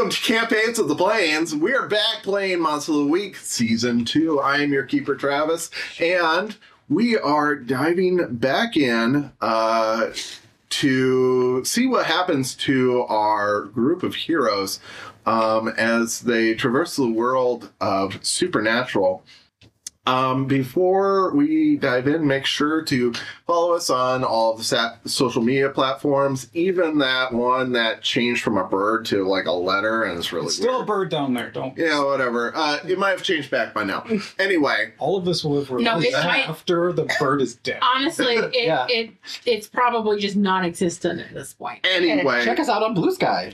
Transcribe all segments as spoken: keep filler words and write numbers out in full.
Welcome to Campaigns of the Plains. We are back playing Monster of the Week Season two. I am your keeper, Travis, and we are diving back in uh, to see what happens to our group of heroes um, as they traverse the world of Supernatural. Um, before we dive in, make sure to follow us on all of the sa- social media platforms, even that one that changed from a bird to like a letter, and it's really It's still weird. a bird down there, don't Yeah, whatever. Uh, it might have changed back by now. Anyway. All of this will have No, released it might- after the bird is dead. Honestly, it, Yeah. it it's probably just non-existent at this point. Anyway. Check us out on Blue Sky.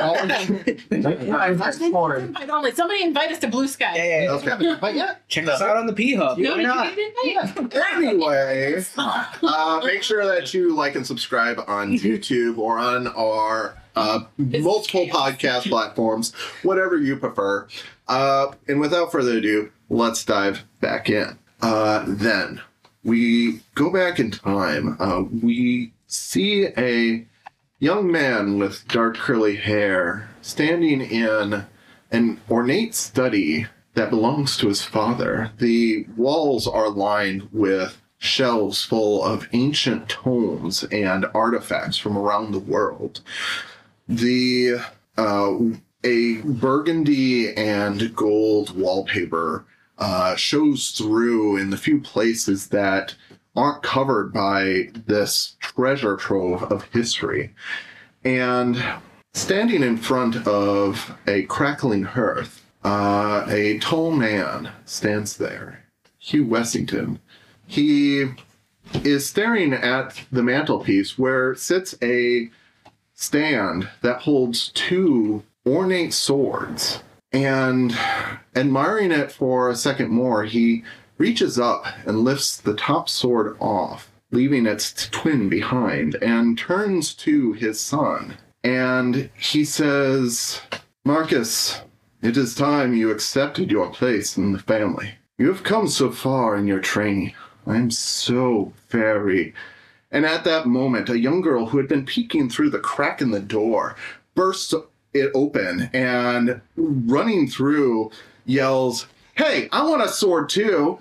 Invite only. Somebody invite us to Blue Sky. Yeah, yeah, Okay. But yeah, Check us out on the P Hub. No, Why did you not? get invite? Anyway, uh, make sure that you like and subscribe on YouTube or on our uh, multiple podcast platforms, whatever you prefer. Uh, and without further ado, let's dive back in. Uh, then we go back in time. Uh, we see a young man with dark curly hair standing in an ornate study that belongs to his father. The walls are lined with shelves full of ancient tomes and artifacts from around the world. The uh, a burgundy and gold wallpaper uh, shows through in the few places that aren't covered by this treasure trove of history. And standing in front of a crackling hearth, Uh, a tall man stands there, Hugh Wessington. He is staring at the mantelpiece where sits a stand that holds two ornate swords. And admiring it for a second more, he reaches up and lifts the top sword off, leaving its twin behind, and turns to his son. And he says, "Marcus, it is time you accepted your place in the family. You have come so far in your training. I am so very..." And at that moment, a young girl who had been peeking through the crack in the door bursts it open and, running through, yells, "Hey, I want a sword too!"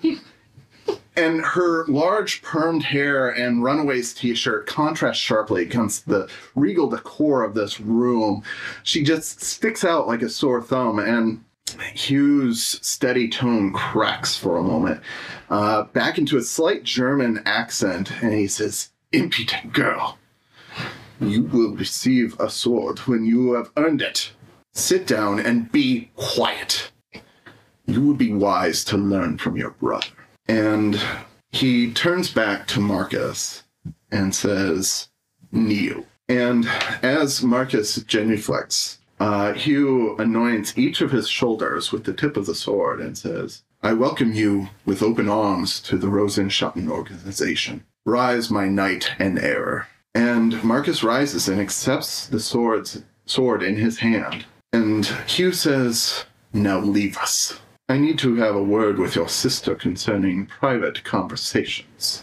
And her large permed hair and Runaways t-shirt contrast sharply against the regal decor of this room. She just sticks out like a sore thumb, and Hugh's steady tone cracks for a moment, uh, back into a slight German accent, and he says, "Impudent girl, you will receive a sword when you have earned it. Sit down and be quiet. You would be wise to learn from your brother." And he turns back to Marcus and says, "Kneel." And as Marcus genuflects, uh, Hugh anoints each of his shoulders with the tip of the sword and says, "I welcome you with open arms to the Rosenschatten organization. Rise, my knight and heir." And Marcus rises and accepts the sword's, sword in his hand. And Hugh says, "Now leave us. I need to have a word with your sister concerning private conversations."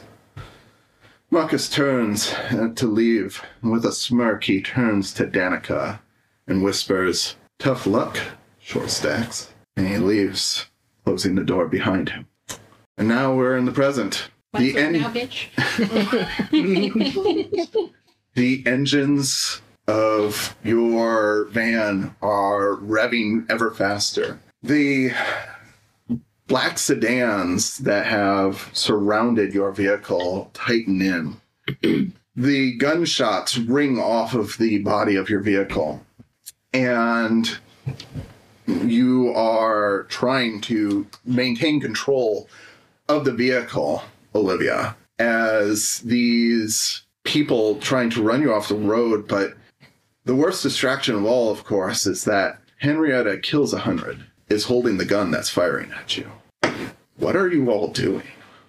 Marcus turns to leave, and with a smirk he turns to Danica and whispers, "Tough luck, Short Stacks." And he leaves, closing the door behind him. And now we're in the present. What's The up en- now, bitch? The engines of your van are revving ever faster. The black sedans that have surrounded your vehicle tighten in. The gunshots ring off of the body of your vehicle. And you are trying to maintain control of the vehicle, Olivia, as these people trying to run you off the road. But the worst distraction of all, of course, is that Henrietta Kills a Hundred is holding the gun that's firing at you. What are you all doing?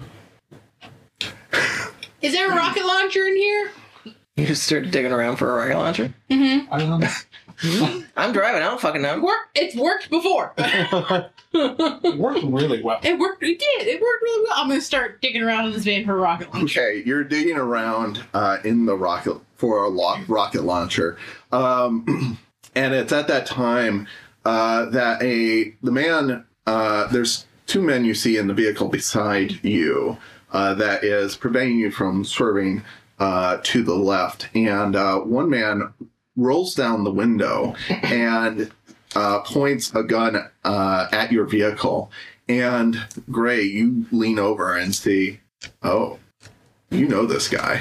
Is there a rocket launcher in here? You just started digging around for a rocket launcher? Mm-hmm. I don't know. I'm driving. I don't fucking know. Work. It's worked before. It worked really well. It worked. It did. It worked really well. I'm gonna start digging around in this van for a rocket launcher. Okay, you're digging around uh, in the rocket for a lo- rocket launcher. Um, and it's at that time uh, that a the man uh, there's two men you see in the vehicle beside you uh, that is preventing you from swerving uh, to the left, and uh, one man rolls down the window and uh, points a gun uh, at your vehicle. And Gray, you lean over and see, oh, you know this guy.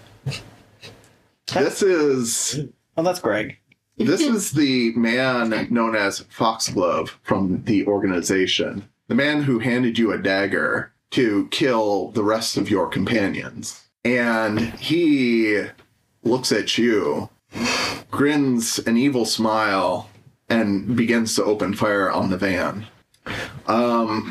This is Oh, that's Greg. this is the man known as Foxglove from the organization. The man who handed you a dagger to kill the rest of your companions. And he looks at you, grins an evil smile, and begins to open fire on the van. Um,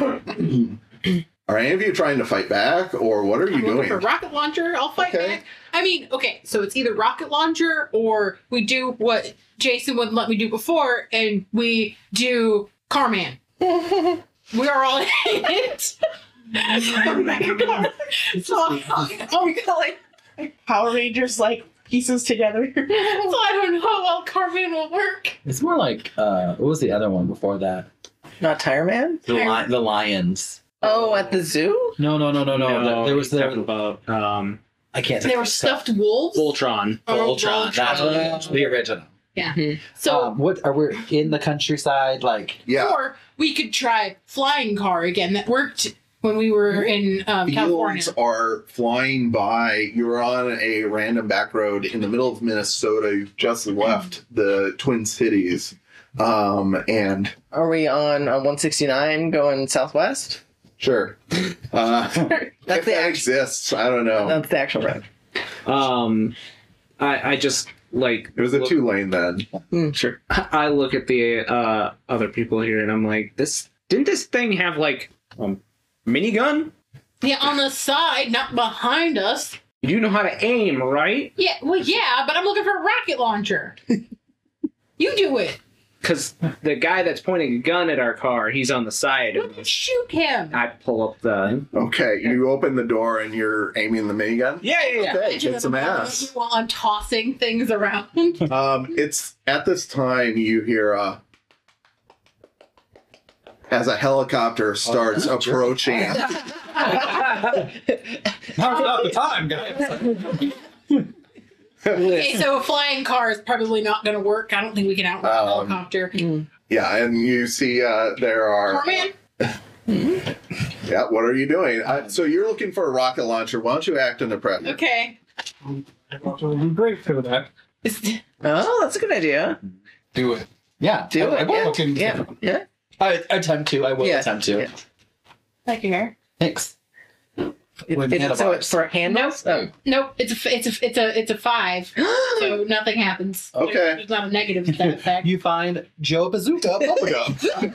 are any of you trying to fight back, or what are you I'm looking doing? for rocket launcher. I'll fight Okay. back. I mean, okay, so it's either rocket launcher or we do what Jason wouldn't let me do before, and we do Carman. We are all in it. Oh my God. So, Oh, we got like Power Rangers like pieces together. so I don't know how well Carman will work. It's more like uh, what was the other one before that? Not Tire Man? The li- the lions. Oh, at the zoo? No, no, no, no, no. there was he's the talking about um, I can't. They were stuffed wolves. Voltron. Oh, Voltron. That's what it was, the original. Yeah. So, Um, what are we in the countryside? Like Yeah. or we could try flying car again. That worked when we were in um, California. Fields are flying by. You're on a random back road in the middle of Minnesota. You've just left the Twin Cities. Um, and Are we on uh, one sixty-nine going southwest? sure. Uh, That's if the that actual. exists, I don't know. That's the actual road. Um, I I just like It was a look- two lane then. Mm, sure. I look at the uh other people here and I'm like, this didn't this thing have like a minigun? Yeah, on the side, not behind us. You know how to aim, right? Yeah, well, yeah, but I'm looking for a rocket launcher. You do it. Because the guy that's pointing a gun at our car, he's on the side. You can shoot him. I pull up the. Okay, you open the door and you're aiming the minigun. Yeah, yeah, yeah. Okay, Imagine kick some them ass. while I'm tossing things around. Um, it's at this time you hear uh, as a helicopter starts approaching. Now's not the time, guys. Okay, so a flying car is probably not going to work. I don't think we can outrun a Um, helicopter. Yeah, and you see uh, there are. Carman? Yeah, what are you doing? Uh, so you're looking for a rocket launcher. Why don't you act in the prep? Okay. I'm grateful for that. Is- Oh, that's a good idea. Do it. yeah, Do I, I it. will Yeah. look into Yeah. Yeah. I attempt to. I will Yeah. attempt to. Yeah. Like your Thanks. It, With it, so handlebars. it's for handles? Nope. Nope. It's a f- it's a it's a it's a five. Oh. So nothing happens. Okay. There's, there's not a negative to that effect. You find Joe Bazooka bubblegum.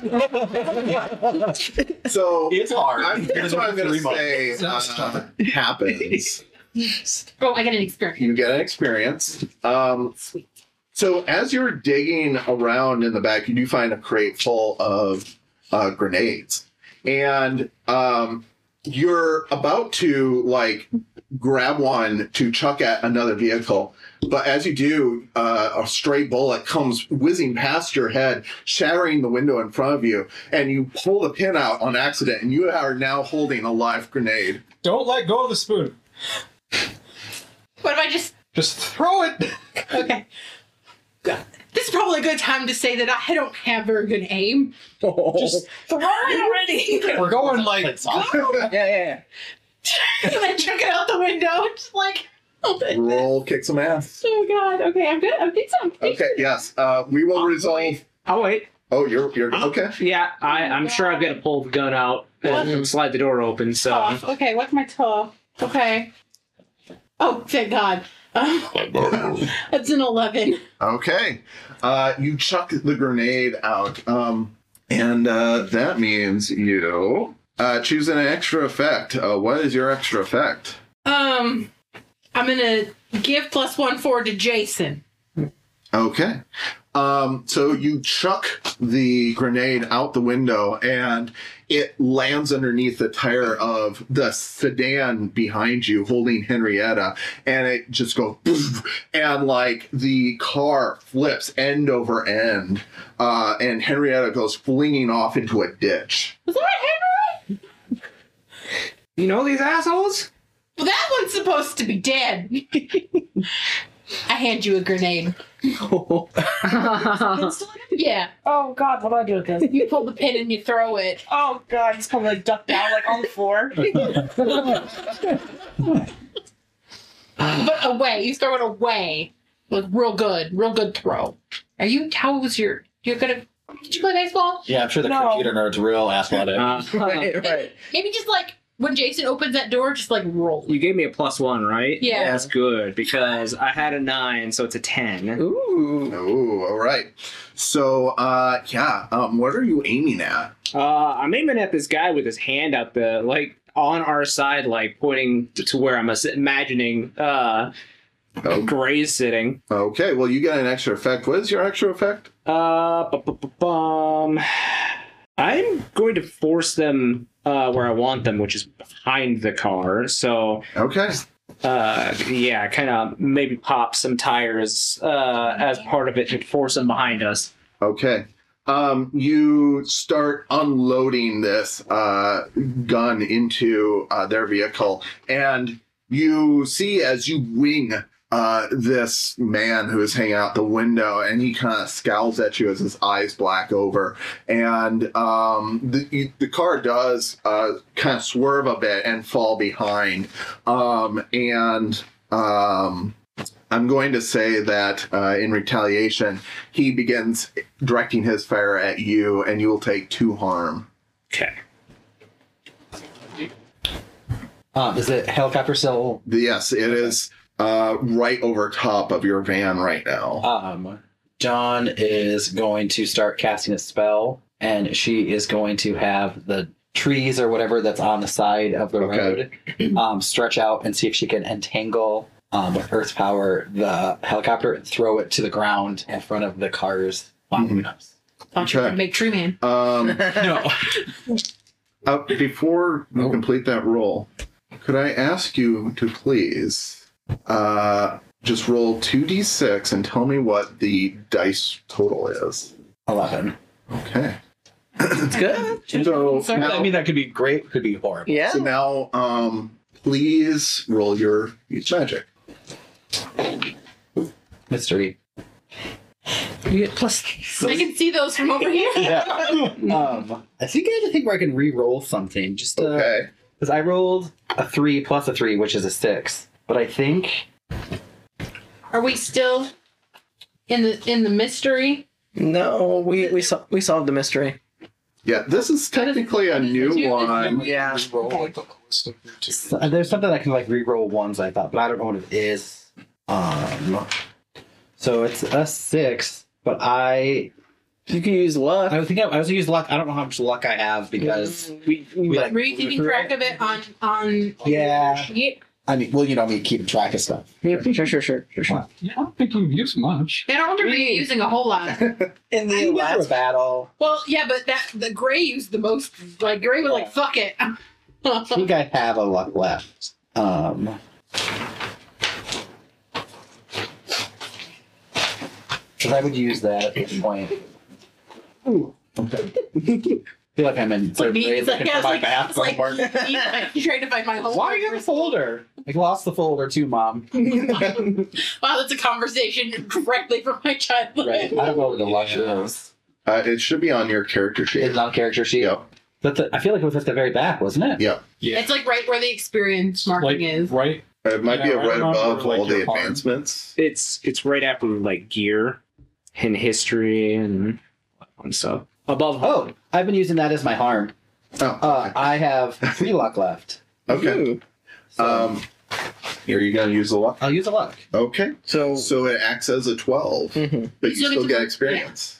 So It's hard. I'm, here's what I'm going to say It's not uh, happens. Oh, I get an experience. You get an experience. Um, Sweet. so as you're digging around in the back, you do find a crate full of uh, grenades, and um, you're about to like grab one to chuck at another vehicle. But as you do, uh, a stray bullet comes whizzing past your head, shattering the window in front of you, and you pull the pin out on accident, and you are now holding a live grenade. Don't let go of the spoon. What if I just Just throw it. okay? This is probably a good time to say that I don't have very good aim. Just Throw it already. we're going like Yeah, yeah, yeah. And then chuck it out the window. Just like, oh Roll, kick some ass. God. Okay, I'm good. I think so. Okay, yes. Uh, we will resolve. I'll wait. Oh, you're you're okay. Yeah, I, I'm sure I'm going to pull the gun out and slide the door open, so. Tough. Okay, what's my tough? Okay. Oh, thank God. Um, that's an eleven. Okay. Uh, you chuck the grenade out, um, and uh, that means you uh, choose an extra effect. Uh, what is your extra effect? Um, I'm gonna give plus one forward to Jason. Okay. Um, so you chuck the grenade out the window and it lands underneath the tire of the sedan behind you holding Henrietta, and it just goes poof, and like the car flips end over end, uh, and Henrietta goes flinging off into a ditch. Was that Henry? You know these assholes? Well, that one's supposed to be dead. I hand you a grenade. Yeah. Oh God, what do I do with this? You pull the pin and you throw it. Oh God, he's probably like ducked down like on the floor. But away. You throw it away. Like, real good. Real good throw. Are you, how was your, you're gonna, did you play baseball? Yeah, I'm sure the No. computer nerd's real athletic. Uh, Right, right. Maybe just like, when Jason opens that door, just like roll. you gave me a plus one, right? Yeah. That's good because I had a nine, so it's a ten. Ooh. Oh, all right. So, uh, yeah, um, what are you aiming at? Uh, I'm aiming at this guy with his hand out the like on our side, like pointing to, to where I'm as- imagining uh, Oh, Gray's sitting. okay, well, you get an extra effect. What is your extra effect? Uh, bu- bu- bu- bum. I'm going to force them uh, where I want them, which is behind the car. So, Okay. uh, yeah, kind of maybe pop some tires uh, as part of it to force them behind us. Okay. Um, you start unloading this uh, gun into uh, their vehicle, and you see as you wing uh, this man who is hanging out the window, and he kind of scowls at you as his eyes black over. And um, the, you, the car does uh, kind of swerve a bit and fall behind. Um, and um, I'm going to say that uh, in retaliation, he begins directing his fire at you, and you will take two harm. Okay. Uh, is it helicopter still? Yes, it is uh, right over top of your van right now. Um, John is going to start casting a spell, and she is going to have the trees or whatever that's on the side of the Okay. road um, stretch out and see if she can entangle um, with earth power the helicopter and throw it to the ground in front of the cars following us. Thought you were Okay. gonna make Tree Man. Um, No. uh, before you complete that roll, could I ask you to please uh, just roll two d six and tell me what the dice total is? eleven. Okay. It's good. So Sorry. now, I mean, that could be great, could be horrible. Yeah. so now um, please roll your use magic. Mystery. You get plus. I can see those from over here. Yeah. um, I think I have a thing where I can re-roll something. Just uh, Okay. because I rolled a three plus a three, which is a six. But I think Are we still in the in the mystery? No, we we sol- we solved the mystery. Yeah, this is technically a new one. Yeah. Roll like a list of two. so- there's something I can like re-roll ones. I thought, but I don't know what it is. Um, so it's a six, but I You can use luck. I think I, I also use luck. I don't know how much luck I have because We, we like Were you keeping track of it on on? Yeah. Yeah. I mean, well, you know, me keeping track of stuff. Yeah, sure, sure, sure, sure, sure. Yeah, I don't think you've used much. I don't remember you using a whole lot. In I went through a battle. Well, yeah, but that the Gray used the most. Like Gray was like, "Fuck it." I think I have a luck left. Um, because I would use that at this point. Ooh. Okay. I feel like I'm in third Me, grade it's like, looking I for was my like, it's like bathroom. you trying to find my home. Why are you in the folder? I lost the folder too, Mom. Wow, that's a conversation directly from my childhood. Right. I don't know what the luck is. Uh, it should be on your character sheet. It's on character sheet. Yep. But the, I feel like it was at the very back, wasn't it? Yep. Yeah. It's like right where the experience marking Like, is. right? It might be Yeah, right right above above, like, all the your card. advancements. it's it's right after like gear and history and and stuff. Above Oh, I've been using that as my harm. Oh, Uh, I have three luck left. okay. So Um, here you gonna use the luck. I'll use a luck. Okay. So. So it acts as a twelve, Mhm. but you So still it's- get experience.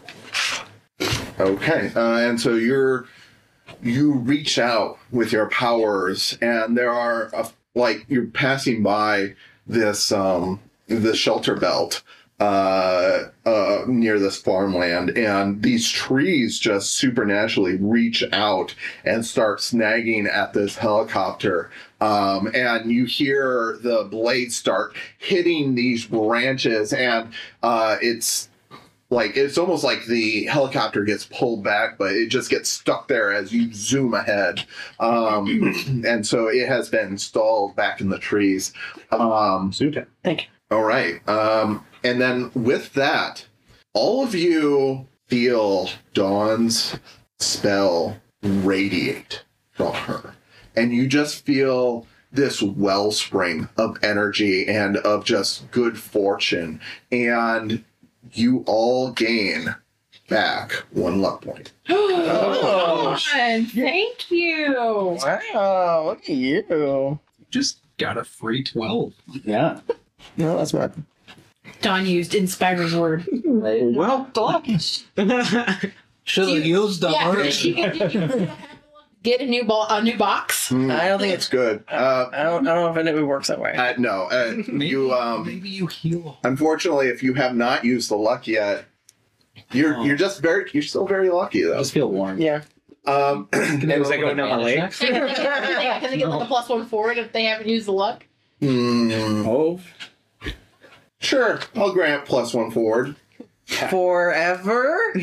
Okay, uh, and so you're you reach out with your powers, and there are a, like you're passing by this um this shelter belt, uh, uh, near this farmland, and these trees just supernaturally reach out and start snagging at this helicopter. Um, and you hear the blades start hitting these branches, and uh, it's like it's almost like the helicopter gets pulled back, but it just gets stuck there as you zoom ahead. Um, and so it has been stalled back in the trees. Um, Super. Thank you. all right. Um, and then with that, all of you feel Dawn's spell radiate from her. And you just feel this wellspring of energy and of just good fortune. And you all gain back one luck point. Oh. And thank you. Wow, look at you. Just got a free twelve. Yeah. No, that's not. Dawn used inspiring word. Well, Should have used the Yeah, word. she can get a new ball, a new box. Mm, I don't think it's good. Uh, I don't. I don't know if it works that way. uh, no, uh, Maybe, you. Um, maybe you heal. unfortunately, if you have not used the luck yet, you're Oh. you're just very you're still very lucky I though. just feel warm. Yeah. Um, was that going down my leg? Can they, can they get like a plus one forward if they haven't used the luck? hmm, Oh, sure, I'll grant plus one forward. Forever.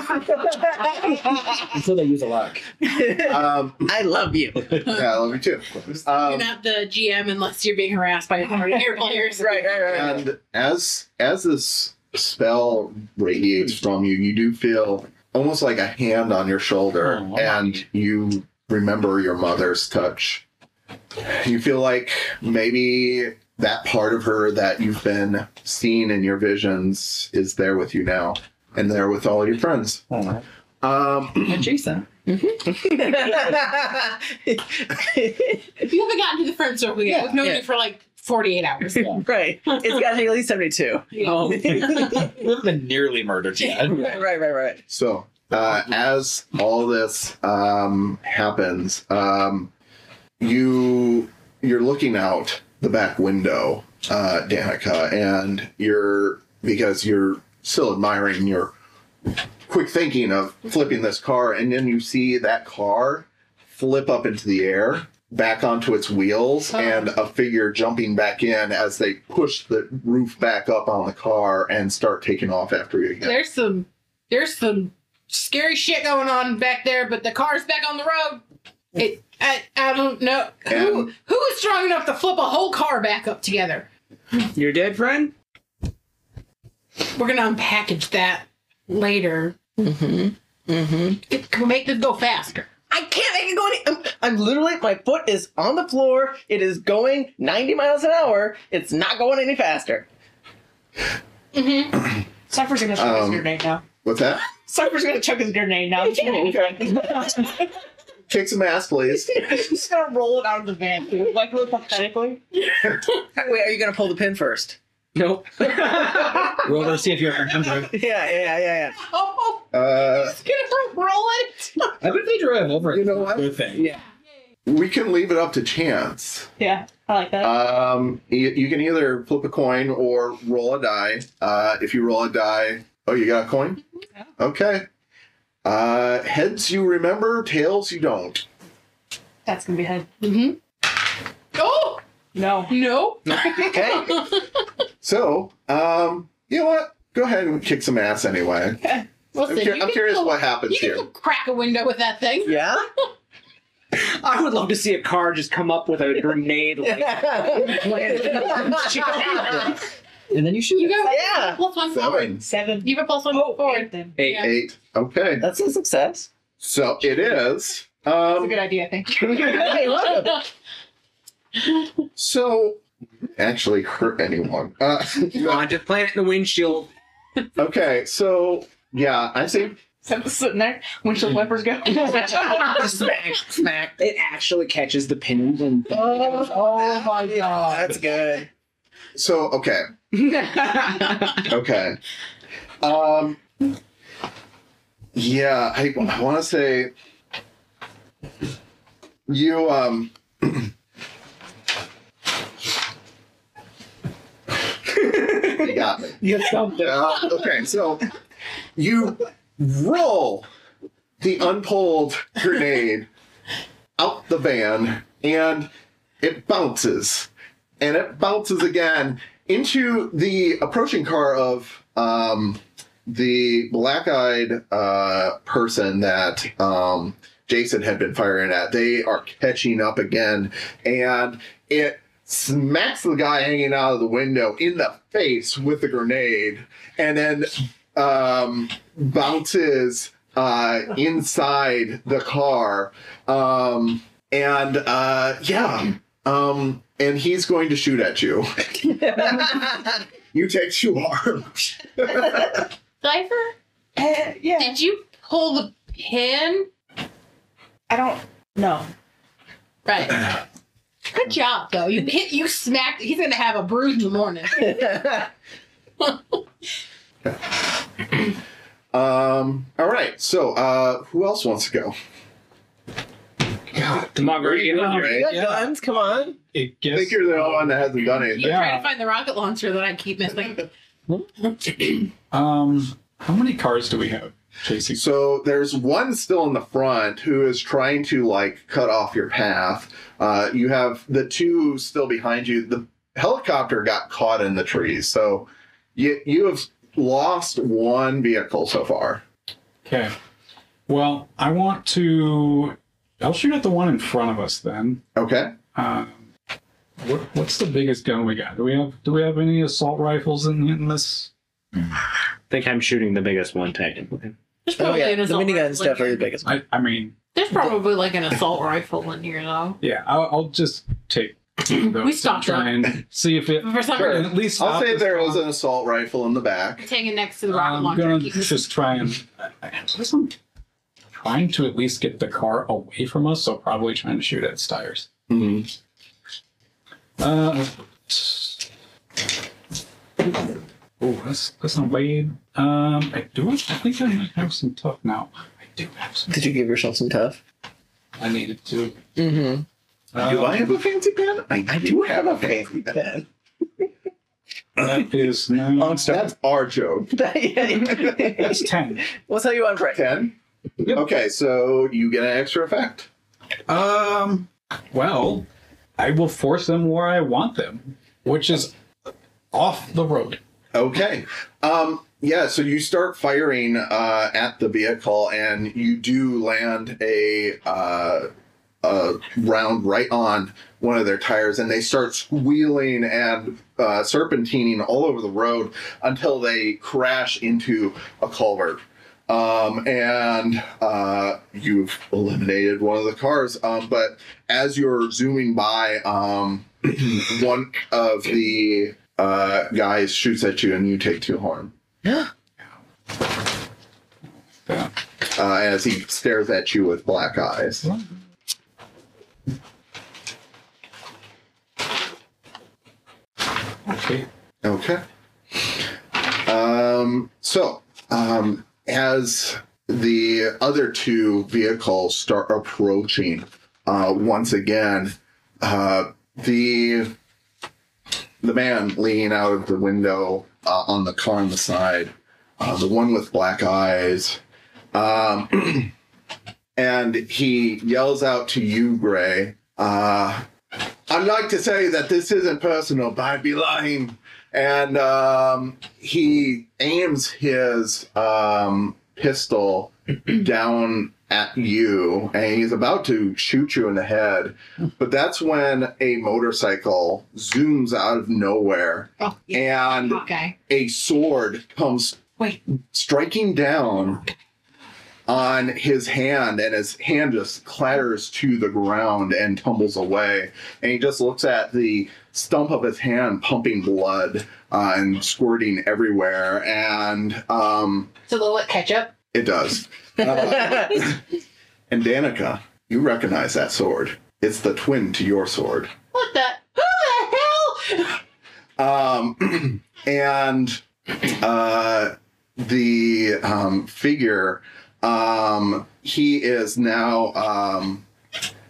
Until they use a luck. Um, I love you. yeah, I love you too. You're Um, not the G M unless you're being harassed by your players. Right, right, right. right. and as as this spell radiates from you, you do feel almost like a hand on your shoulder, Oh, wow. and you remember your mother's touch. You feel like maybe that part of her that you've been seeing in your visions is there with you now, and there with all your friends. Oh, Um, Jason. If you haven't gotten to the friend circle yet, we've known Yeah. you for like forty-eight hours. Right. It's got to take at least seventy-two. Oh, we haven't been nearly murdered yet. Right, right, right, right. So, uh, as all this um, happens, um, you you're looking out the back window, uh, Danica, and you're because you're still admiring your quick thinking of flipping this car, and then you see that car flip up into the air, back onto its wheels, Oh. and a figure jumping back in as they push the roof back up on the car and start taking off after you again. There's some there's some scary shit going on back there, but the car's back on the road. It I, I don't know who And- who is strong enough to flip a whole car back up together. you're dead, friend? We're gonna unpackage that later. Mm-hmm. Mm-hmm. It can make this go faster. I can't make it go any. I'm, I'm literally, my foot is on the floor. It is going ninety miles an hour. It's not going any faster. Mm-hmm. Cypher's gonna chuck Um, his grenade now. What's that? Cypher's gonna chuck his grenade now. Kick some ass, please. He's just gonna roll it out of the van, too, like really pathetically. Wait, are you going to pull the pin first? Nope. Roll to see if you remember. Yeah, yeah, yeah, yeah. Oh, Uh, it's gonna roll it. I bet they drive over it. You know what? Good thing. Yeah. we can leave it up to chance. Yeah, I like that. Um, you, you can either flip a coin or roll a die. Uh, if you roll a die, oh, you got a coin? Yeah. Okay. Uh, heads you remember, tails you don't. That's gonna be head. Mm-hmm. Oh No. no. Okay. So, um, you know what? Go ahead and kick some ass anyway. Listen, I'm, cur- you I'm can curious go- what happens You can here. go crack a window with that thing. Yeah? I would love to see a car just come up with a grenade. Like, And then you shoot You it. got Yeah. plus one forward. Seven, Seven. You have a plus one Oh, forward. eight then. Eight. Yeah. eight. Okay. That's a success. So it is. That's a Um, good idea, I think. Hey, look. so actually hurt anyone. Uh, Come on, just plant it in the windshield. okay, so yeah, I say Seven's sitting there. Windshield wipers go. Smack, smack. It actually catches the pins and. Oh, my god. That's good. so. Okay, okay. Um, yeah, I, I want to say you um. you got nothing. You got something. Uh, okay, so you roll the unpulled grenade out the van, and it bounces, and it bounces again into the approaching car of um, the black-eyed uh, person that um, Jason had been firing at. They are catching up again, and it smacks the guy hanging out of the window in the face with the grenade, and then um, bounces uh, inside the car. Um, and uh, yeah, um, and he's going to shoot at you. You take two harms. Cypher, Uh, yeah. did you pull the pin? I don't know. Right. Good job, though. You hit. You smacked. He's gonna have a bruise in the morning. Um, all right, so uh, who else wants to go? God, Marguerite, You got Yeah. guns, come on. it I gets. think you're the only one that hasn't done anything. Yeah. Trying to find the rocket launcher that I keep missing. Um, how many cars do we have, J C? So there's one still in the front who is trying to like cut off your path. Uh, you have the two still behind you. The helicopter got caught in the trees, so you you have lost one vehicle so far. Okay. Well, I want to. I'll shoot at the one in front of us then. Okay. Um, what, what's the biggest gun we got? Do we have Do we have any assault rifles in, in this? I think I'm shooting the biggest one technically. There's Oh probably yeah, an the assault minigun's rifle in definitely here. the biggest one. I I mean, There's probably like an assault rifle in here, though. yeah. I'll, I'll just take. Those We stopped and try and see if it. For some Sure. reason, At least I'll stop say this there car. is an assault rifle in the back. I'm taking next to the rocket I'm launcher. gonna Keep missing. just try and. I guess I'm trying to at least get the car away from us, so probably trying to shoot at its tires. Mm-hmm. Uh. Oh, that's that's not bad. Um, I do. I think I might have some tough now. I do have some. Did you give yourself some tough? I needed to. Mm-hmm. Do I have a fancy pen? I, I do have a fancy pen. That is now. Long story. That's our joke. That's ten. We'll tell you on break. ten? Yep. Okay, so you get an extra effect. Um. Well, I will force them where I want them, which is off the road. Okay. Um, yeah, so you start firing uh, at the vehicle, and you do land a, uh, a round right on one of their tires, and they start squealing and uh, serpentining all over the road until they crash into a culvert. Um, and uh, you've eliminated one of the cars. Um, but as you're zooming by, um, one of the uh, guys shoots at you, and you take two harm. Yeah. Uh, as he stares at you with black eyes. Okay. Okay. Um, so, um, as the other two vehicles start approaching, uh, once again, uh, the the man leaning out of the window uh, on the car on the side, uh, the one with black eyes, um, and he yells out to you, Gray. Uh, I'd like to say that this isn't personal, but I'd be lying. And um, he aims his um, pistol down at you, and he's about to shoot you in the head. But that's when a motorcycle zooms out of nowhere, Oh, yeah. and Okay. a sword comes Wait. striking down on his hand, and his hand just clatters to the ground and tumbles away. And he just looks at the stump of his hand pumping blood uh, and squirting everywhere. And um, So they'll let catch up. it does. Uh, and Danica, you recognize that sword. It's the twin to your sword. What the? Who the hell? Um, and uh, the um, figure, um, he is now um, uh,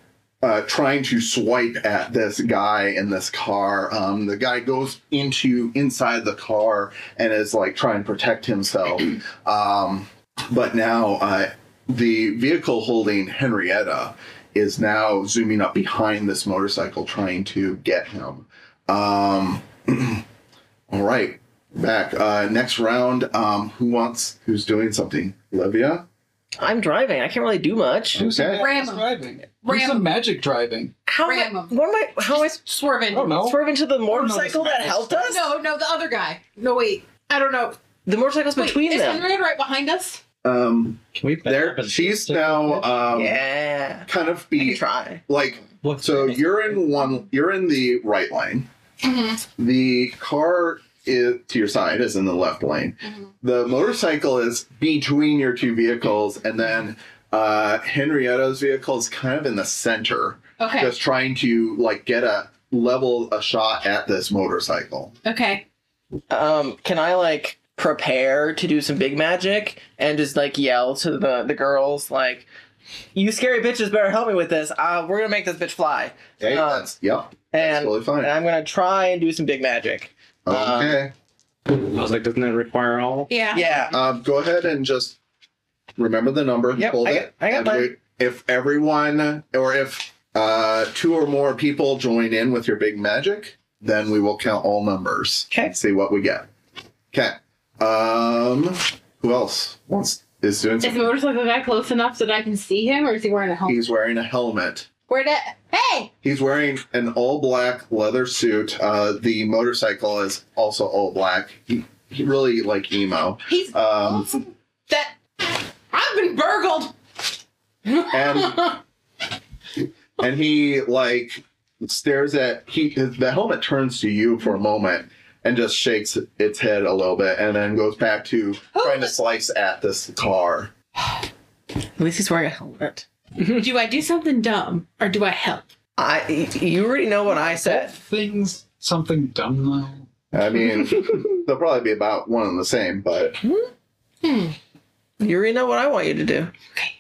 uh, trying to swipe at this guy in this car. Um, the guy goes into inside the car and is like trying to protect himself. Um, but now uh, the vehicle holding Henrietta is now zooming up behind this motorcycle, trying to get him. Um, all right, back uh, next round. Um, who wants? Who's doing something? Olivia. I'm driving. I can't really do much. Do some Okay. Ram magic 'em. driving. Do Ram some 'em. magic driving. How am I, Ram 'em. what am I? How am I Swerving. Oh no. swerving to the no, motorcycle this that matters. helped us? No, no, the other guy. No, wait. I don't know. The motorcycle's Wait, between is them. Henrietta right behind us? Um, Can we back up there. and She's take now um, Yeah. kind of I can be try. like. What's So your- you're in one. You're in the right lane. Mm-hmm. The car is to your side is in the left lane. Mhm. The motorcycle is between your two vehicles, and then uh, Henrietta's vehicle is kind of in the center, Okay. just trying to like get a level a shot at this motorcycle. Okay. Um, can I like prepare to do some big magic and just like yell to the the girls like, "You scary bitches better help me with this. Uh, we're gonna make this bitch fly." Okay, Uh, that's yep. That's And, totally fine. and I'm gonna try and do some big magic. Okay. I was like, doesn't that require all? Yeah. Yeah. Um, go ahead and just remember the number. Yep, hold I it. got- I got and mine. we- If everyone, or if uh, two or more people join in with your big magic, then we will count all numbers. 'Kay. See what we get. Okay. Um, who else wants is doing Is the something? motorcycle guy close enough that I can see him, or is he wearing a helmet? He's wearing a helmet. Where that? Hey! He's wearing an all black leather suit. Uh, the motorcycle is also all black. He, he really like emo. He's Um, that. I've been burgled. and and he like stares at he the helmet turns to you for a moment and just shakes its head a little bit and then goes back to trying to slice at this car. At least he's wearing a helmet. Do I do something dumb or do I help? I. You already know what I That said. thing's something dumb though. I mean, they'll probably be about one and the same, but Hmm. You already know what I want you to do. Okay.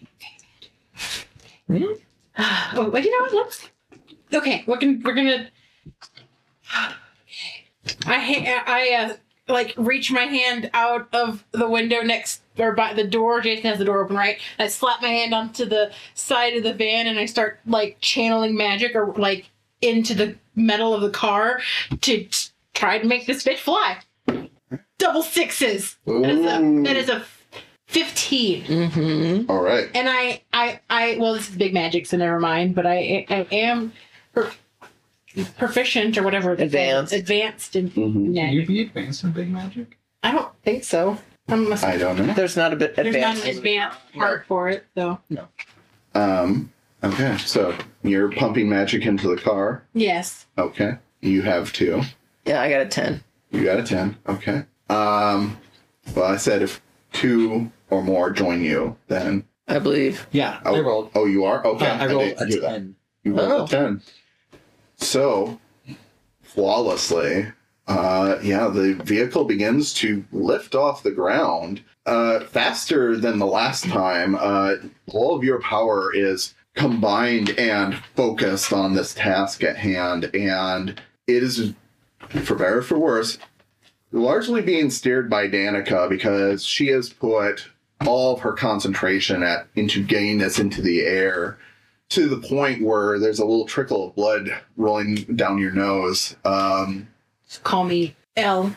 Oh, but you know what? Let's. Okay, we're gonna we're gonna. I ha- I uh, like reach my hand out of the window next or by the door. Jason has the door open, right? I slap my hand onto the side of the van and I start like channeling magic or like into the metal of the car to t- try to make this bitch fly. Double sixes. That is a, Ooh. that is a fifteen. Mm-hmm. all right. And I, I, I, well, this is big magic, so never mind. But I, I am per, proficient or whatever. it's Advanced. called, Advanced in Mhm. Can you magic. be advanced in big magic? I don't think so. I'm a, I don't know. There's not a bit there's not advanced. an advanced part for it, though. Um. Okay, so you're pumping magic into the car. Yes. Okay, you have two. Yeah, I got a ten. You got a ten. Okay. Um. Well, I said if two or more join you, then I believe. Yeah, oh, I rolled. Oh, you are okay. Uh, I rolled didn't a do that. ten. You rolled Oh. a ten. So flawlessly, uh, yeah, the vehicle begins to lift off the ground uh, faster than the last time. Uh, all of your power is combined and focused on this task at hand, and it is, for better or for worse, largely being steered by Danica because she has put all of her concentration at into getting this into the air to the point where there's a little trickle of blood rolling down your nose. Um, Call me L.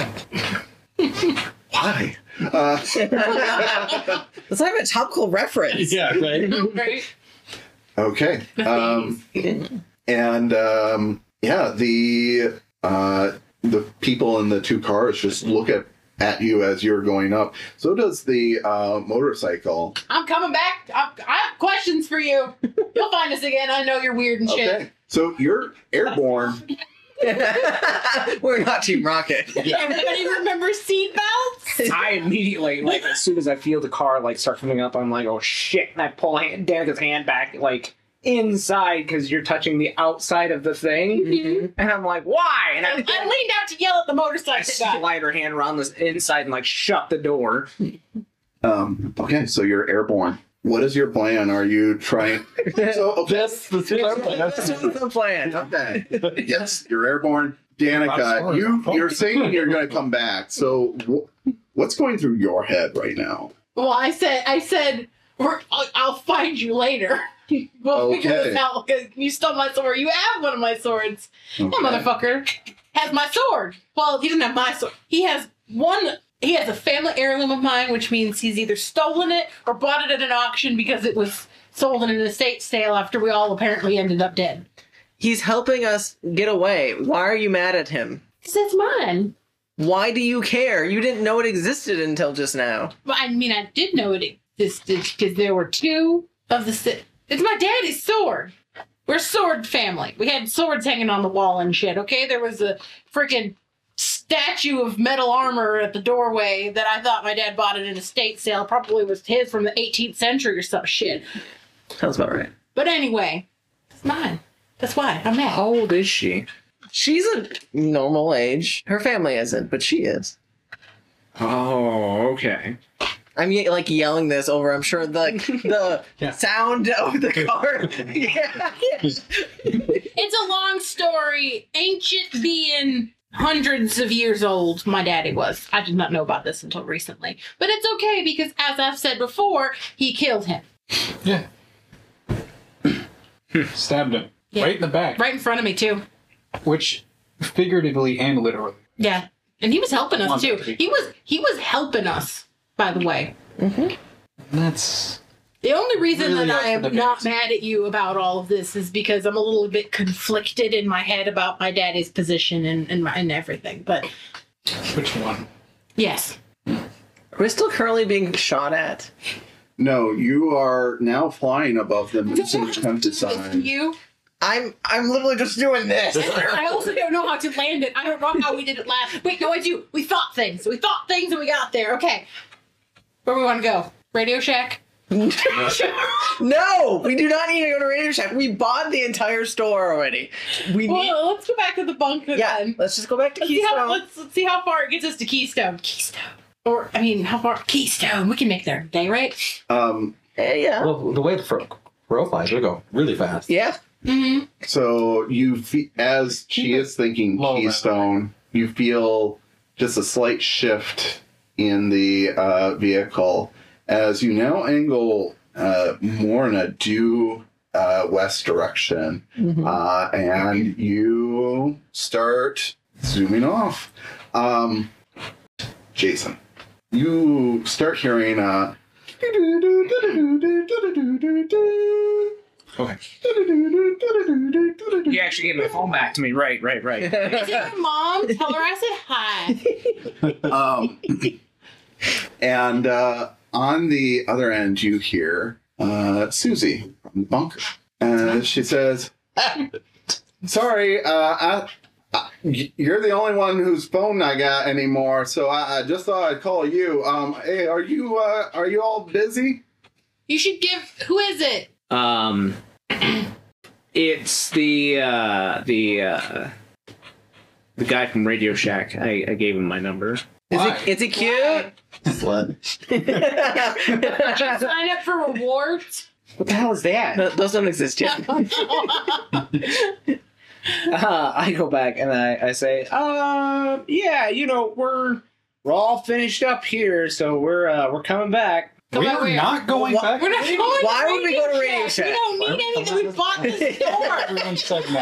why? Uh, Let's not even a topical reference. Yeah, right. Right? okay. Um, and um, yeah, the uh, the people in the two cars just look at, at you as you're going up. So does the uh, motorcycle. I'm coming back. I, I have questions for you. You'll find us again. I know you're weird and shit. Okay. So you're airborne. We're not Team Rocket. Everybody remember seatbelts? I immediately, like, as soon as I feel the car, like, start coming up, I'm like, oh shit, and I pull hand, Danica's hand back, like, inside, because you're touching the outside of the thing, Mhm. and I'm like, why? And I, I, I leaned out to yell at the I motorcycle guy. slide her hand around the inside and, like, shut the door. Um, okay, so you're airborne. what is your plan? Are you trying? So okay. That's the That's the plan. Okay. Yes, you're airborne. Danica, you you're saying you're going to come back. So wh- what's going through your head right now? Well, I said, I said, we're, I'll, I'll find you later. We'll figure Okay. this out because you stole my sword. You have one of my swords. That Okay. motherfucker has my sword. Well, he doesn't have my sword. He has one. He has a family heirloom of mine, which means he's either stolen it or bought it at an auction because it was sold in an estate sale after we all apparently ended up dead. He's helping us get away. Why are you mad at him? Because it's mine. Why do you care? You didn't know it existed until just now. Well, I mean, I did know it existed because there were two of the. Si- it's my daddy's sword. We're a sword family. We had swords hanging on the wall and shit. Okay, there was a freaking statue of metal armor at the doorway that I thought my dad bought at an estate sale. Probably was his from the eighteenth century or some shit. Sounds about right. But anyway, it's mine. That's why I'm mad. How old is she? She's a normal age. Her family isn't, but she is. Oh, okay. I'm ye- like yelling this over. I'm sure the the Yeah. sound of the car. Yeah. It's a long story. Ancient being hundreds of years old, my daddy was. I did not know about this until recently. But it's okay because, as I've said before, he killed him. Yeah. Stabbed him. Yeah. Right in the back. Right in front of me, too. Which, figuratively and literally. Yeah. And he was helping us, One too. baby. He was he was helping us, by the way. That's... The only reason Really that I up for am not debate. mad at you about all of this is because I'm a little bit conflicted in my head about my daddy's position and, and, my, and everything. But, Which one? yes. Are we still currently being shot at? No, you are now flying above them using the countryside. You? I'm I'm literally just doing this. I also don't know how to land it. I don't know how we did it last. Wait, no, I do. We thought things. We thought things and we got there. Okay. Where we want to go? Radio Shack? No, we do not need to go to Radio Shack. We bought the entire store already. We need. Well, let's go back to the bunker Yeah, then. let's just go back to Let's see, how, Keystone. let's, let's see how far it gets us to Keystone. Keystone. Or, I mean, how far? Keystone. We can make there today, right? Um, Eh, yeah. Well, the way the fro- crow flies, we go really fast. Yeah. Mm-hmm. so you, fe- as she is thinking Low Keystone, you feel just a slight shift in the uh, vehicle as you now angle uh, more in a due uh, west direction, uh, and you start zooming off. Um, Jason, you start hearing uh, Okay. You actually gave my phone back to me. Right, right, right. Is it your mom? Tell her I said hi. Um, and uh, on the other end, you hear uh, Susie from the bunker. And she says, sorry, uh, I, I, you're the only one whose phone I got anymore, so I, I just thought I'd call you. Um, hey, are you uh, are you all busy? You should give. Who is it? Um, it's the uh, the uh, the guy from Radio Shack. I, I gave him my number. Is Why? it is it cute? Slut. Sign up for rewards. What the hell is that? No, those don't exist yet. Uh, I go back and I, I say, um, yeah, you know, we're we're all finished up here, so we're uh, we're coming back. Come We on, are wait. not going Wha- back. We're not going Why to would we go to Radio Shack? We don't need anything. We bought the store. Everyone said no.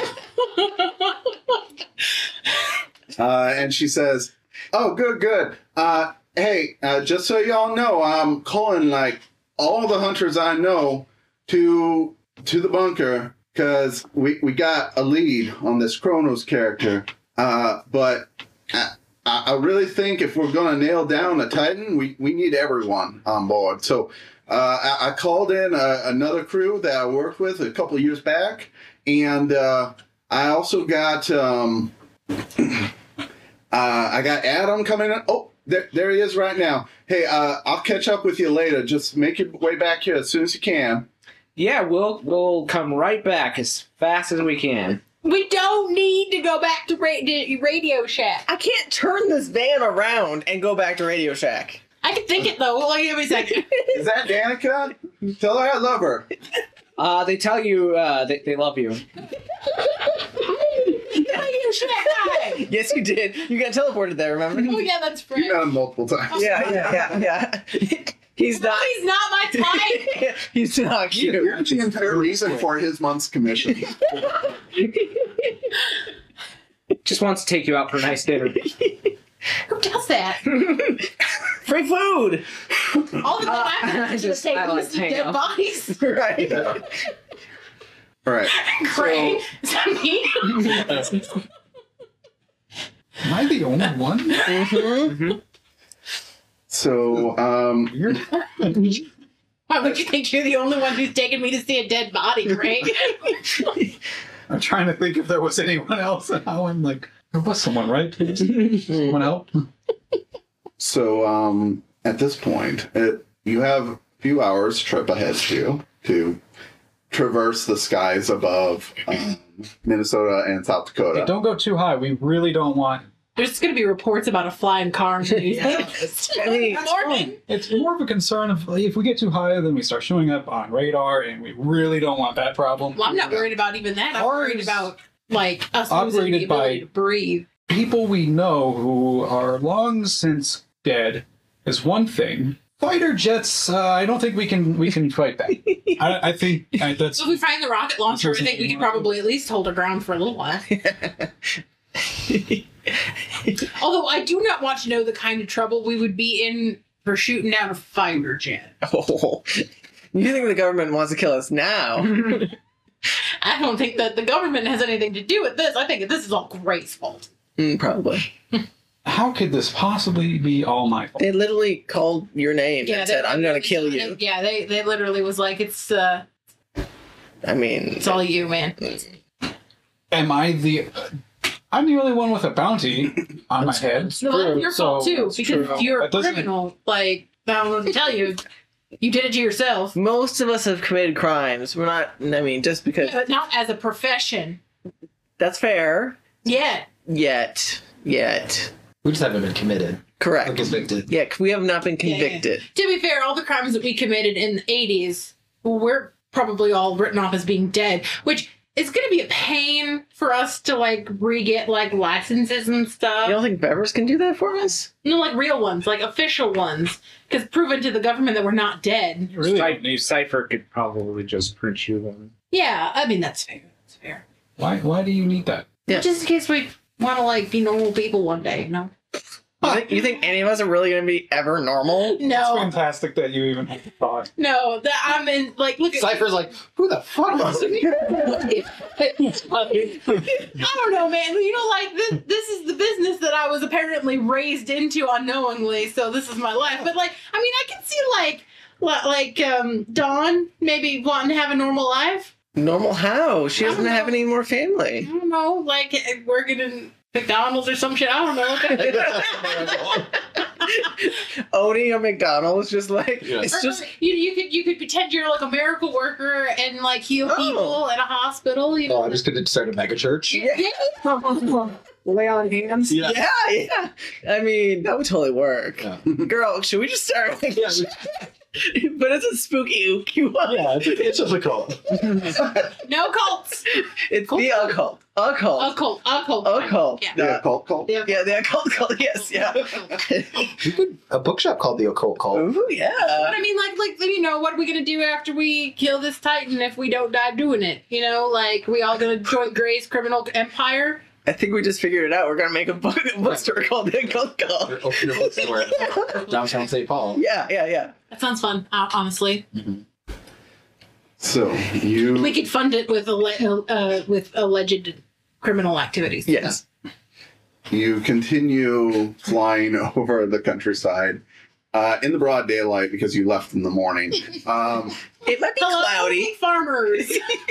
Uh, and she says, "Oh, good, good. Uh, hey, uh, just so y'all know, I'm calling like all the hunters I know to to the bunker because we we got a lead on this Kronos character. Uh, but I, I really think if we're gonna nail down a Titan, we we need everyone on board. So." Uh, I, I called in uh, another crew that I worked with a couple of years back, and uh, I also got um, uh, I got Adam coming in. Oh, there, there he is right now. Hey, uh, I'll catch up with you later. Just make your way back here as soon as you can. Yeah, we'll we'll come right back as fast as we can. We don't need to go back to ra- to Radio Shack. I can't turn this van around and go back to Radio Shack. I can think it though. Like, give me a second. Is that Danica? Tell her I love her. Uh, they tell you uh, they, they love you. Yes, you did. You got teleported there, remember? Oh yeah, that's You Fred. met him multiple times. Yeah, yeah, yeah, yeah. He's No, not. he's not my type. He's not cute. You're the entire reason for his month's commission. Just wants to take you out for a nice dinner. Who does that? Free food. All the time Uh, I I have to just- take I like lists of hang dead out. bodies. Right. All right. Great. Is that me? Am I the only one? Mm-hmm. So, um, You're Why would you think you're the only one who's taken me to see a dead body, right? I'm trying to think if there was anyone else, and now I'm like, there was someone, right? Someone else? so um, at this point, it, you have a few hours trip ahead of you to traverse the skies above um, Minnesota and South Dakota. Hey, don't go too high. We really don't want. There's going to be reports about a flying car in the news. I mean, Morning. It's more of a concern of like, if we get too high, then we start showing up on radar, and we really don't want that problem. Well, I'm not worried about even that. I'm worried Ours about like us losing operated the ability by- to breathe. People we know who are long since dead is one thing. Fighter jets, uh, I don't think we can we can fight that. I, I think I, that's So if we find the rocket launcher, I think we could probably at least hold our ground for a little while. Although I do not want to know the kind of trouble we would be in for shooting down a fighter jet. oh. You think the government wants to kill us now? I don't think that the government has anything to do with this. I think this is all Gray's fault. Mm, probably. how could this possibly be all my fault? They literally called your name and said, I'm going to kill you. Yeah, they, they literally was like, it's uh, I mean, it's all you, man. Am I the? I'm the only one with a bounty on my head. No, that's your fault so- too, that's because true. you're a That doesn't- criminal. Like, I want to tell you, you did it to yourself. most of us have committed crimes. We're not, I mean, just because. But not as a profession. That's fair. Yeah. Yet. Yet. We just haven't been committed or Correct. convicted. Yeah, we have not been Yeah, yeah. convicted. To be fair, all the crimes that we committed in the eighties, we're probably all written off as being dead, which is going to be a pain for us to like re-get like licenses and stuff. You don't think Bevers can do that for us? No, like real ones, like official ones, because proven to the government that we're not dead. You really Cy- don't need. Cypher could probably just print you one. Yeah, I mean that's fair. That's fair. Why? Why do you need that? Yeah. Just in case we want to like be normal people one day, you know? You think, you think any of us are really going to be ever normal? It's No, fantastic that you even have the thought. no, that I'm in. Like, look at. Cypher's like, who the fuck was it? I don't know, man. You know, like this. This is the business that I was apparently raised into unknowingly. So this is my life. But like, I mean, I can see like, li- like um, Dawn maybe wanting to have a normal life. Normal how? She I doesn't don't have know. any more I family. don't know, like eh, working in McDonald's or some shit. I don't know. Owning a McDonald's, just like, Yeah. it's just, you, you could you could pretend you're like a miracle worker and like heal Oh. people at a hospital. You know. Oh, I'm just gonna start a mega church. yeah, Lay on hands. Yeah. yeah, yeah. I mean, that would totally work. Yeah. Girl, should we just start? Like, Yeah, we- but it's a spooky ook you want. Yeah, it's, it's just a cult. No cults. It's the occult. Occult. Occult. Occult. Occult. Yeah. Yeah, cult, cult. Yeah. Yeah, the occult cult, yes, yeah. We could a bookshop called the Occult Cult. Ooh, But yeah. I mean, like, like you know, what are we gonna do after we kill this Titan if we don't die doing it? You know, like, we all gonna join Gray's criminal empire? I think we just figured it out. We're gonna make a book a bookstore called the occult cult. Open your bookstore downtown Saint Paul. Yeah, yeah, yeah. That sounds fun, uh, honestly. So you We could fund it with alle- uh, with alleged criminal activities. Yes. you continue flying over the countryside uh, in the broad daylight because you left in the morning. Um, It might be Hello, cloudy. farmers.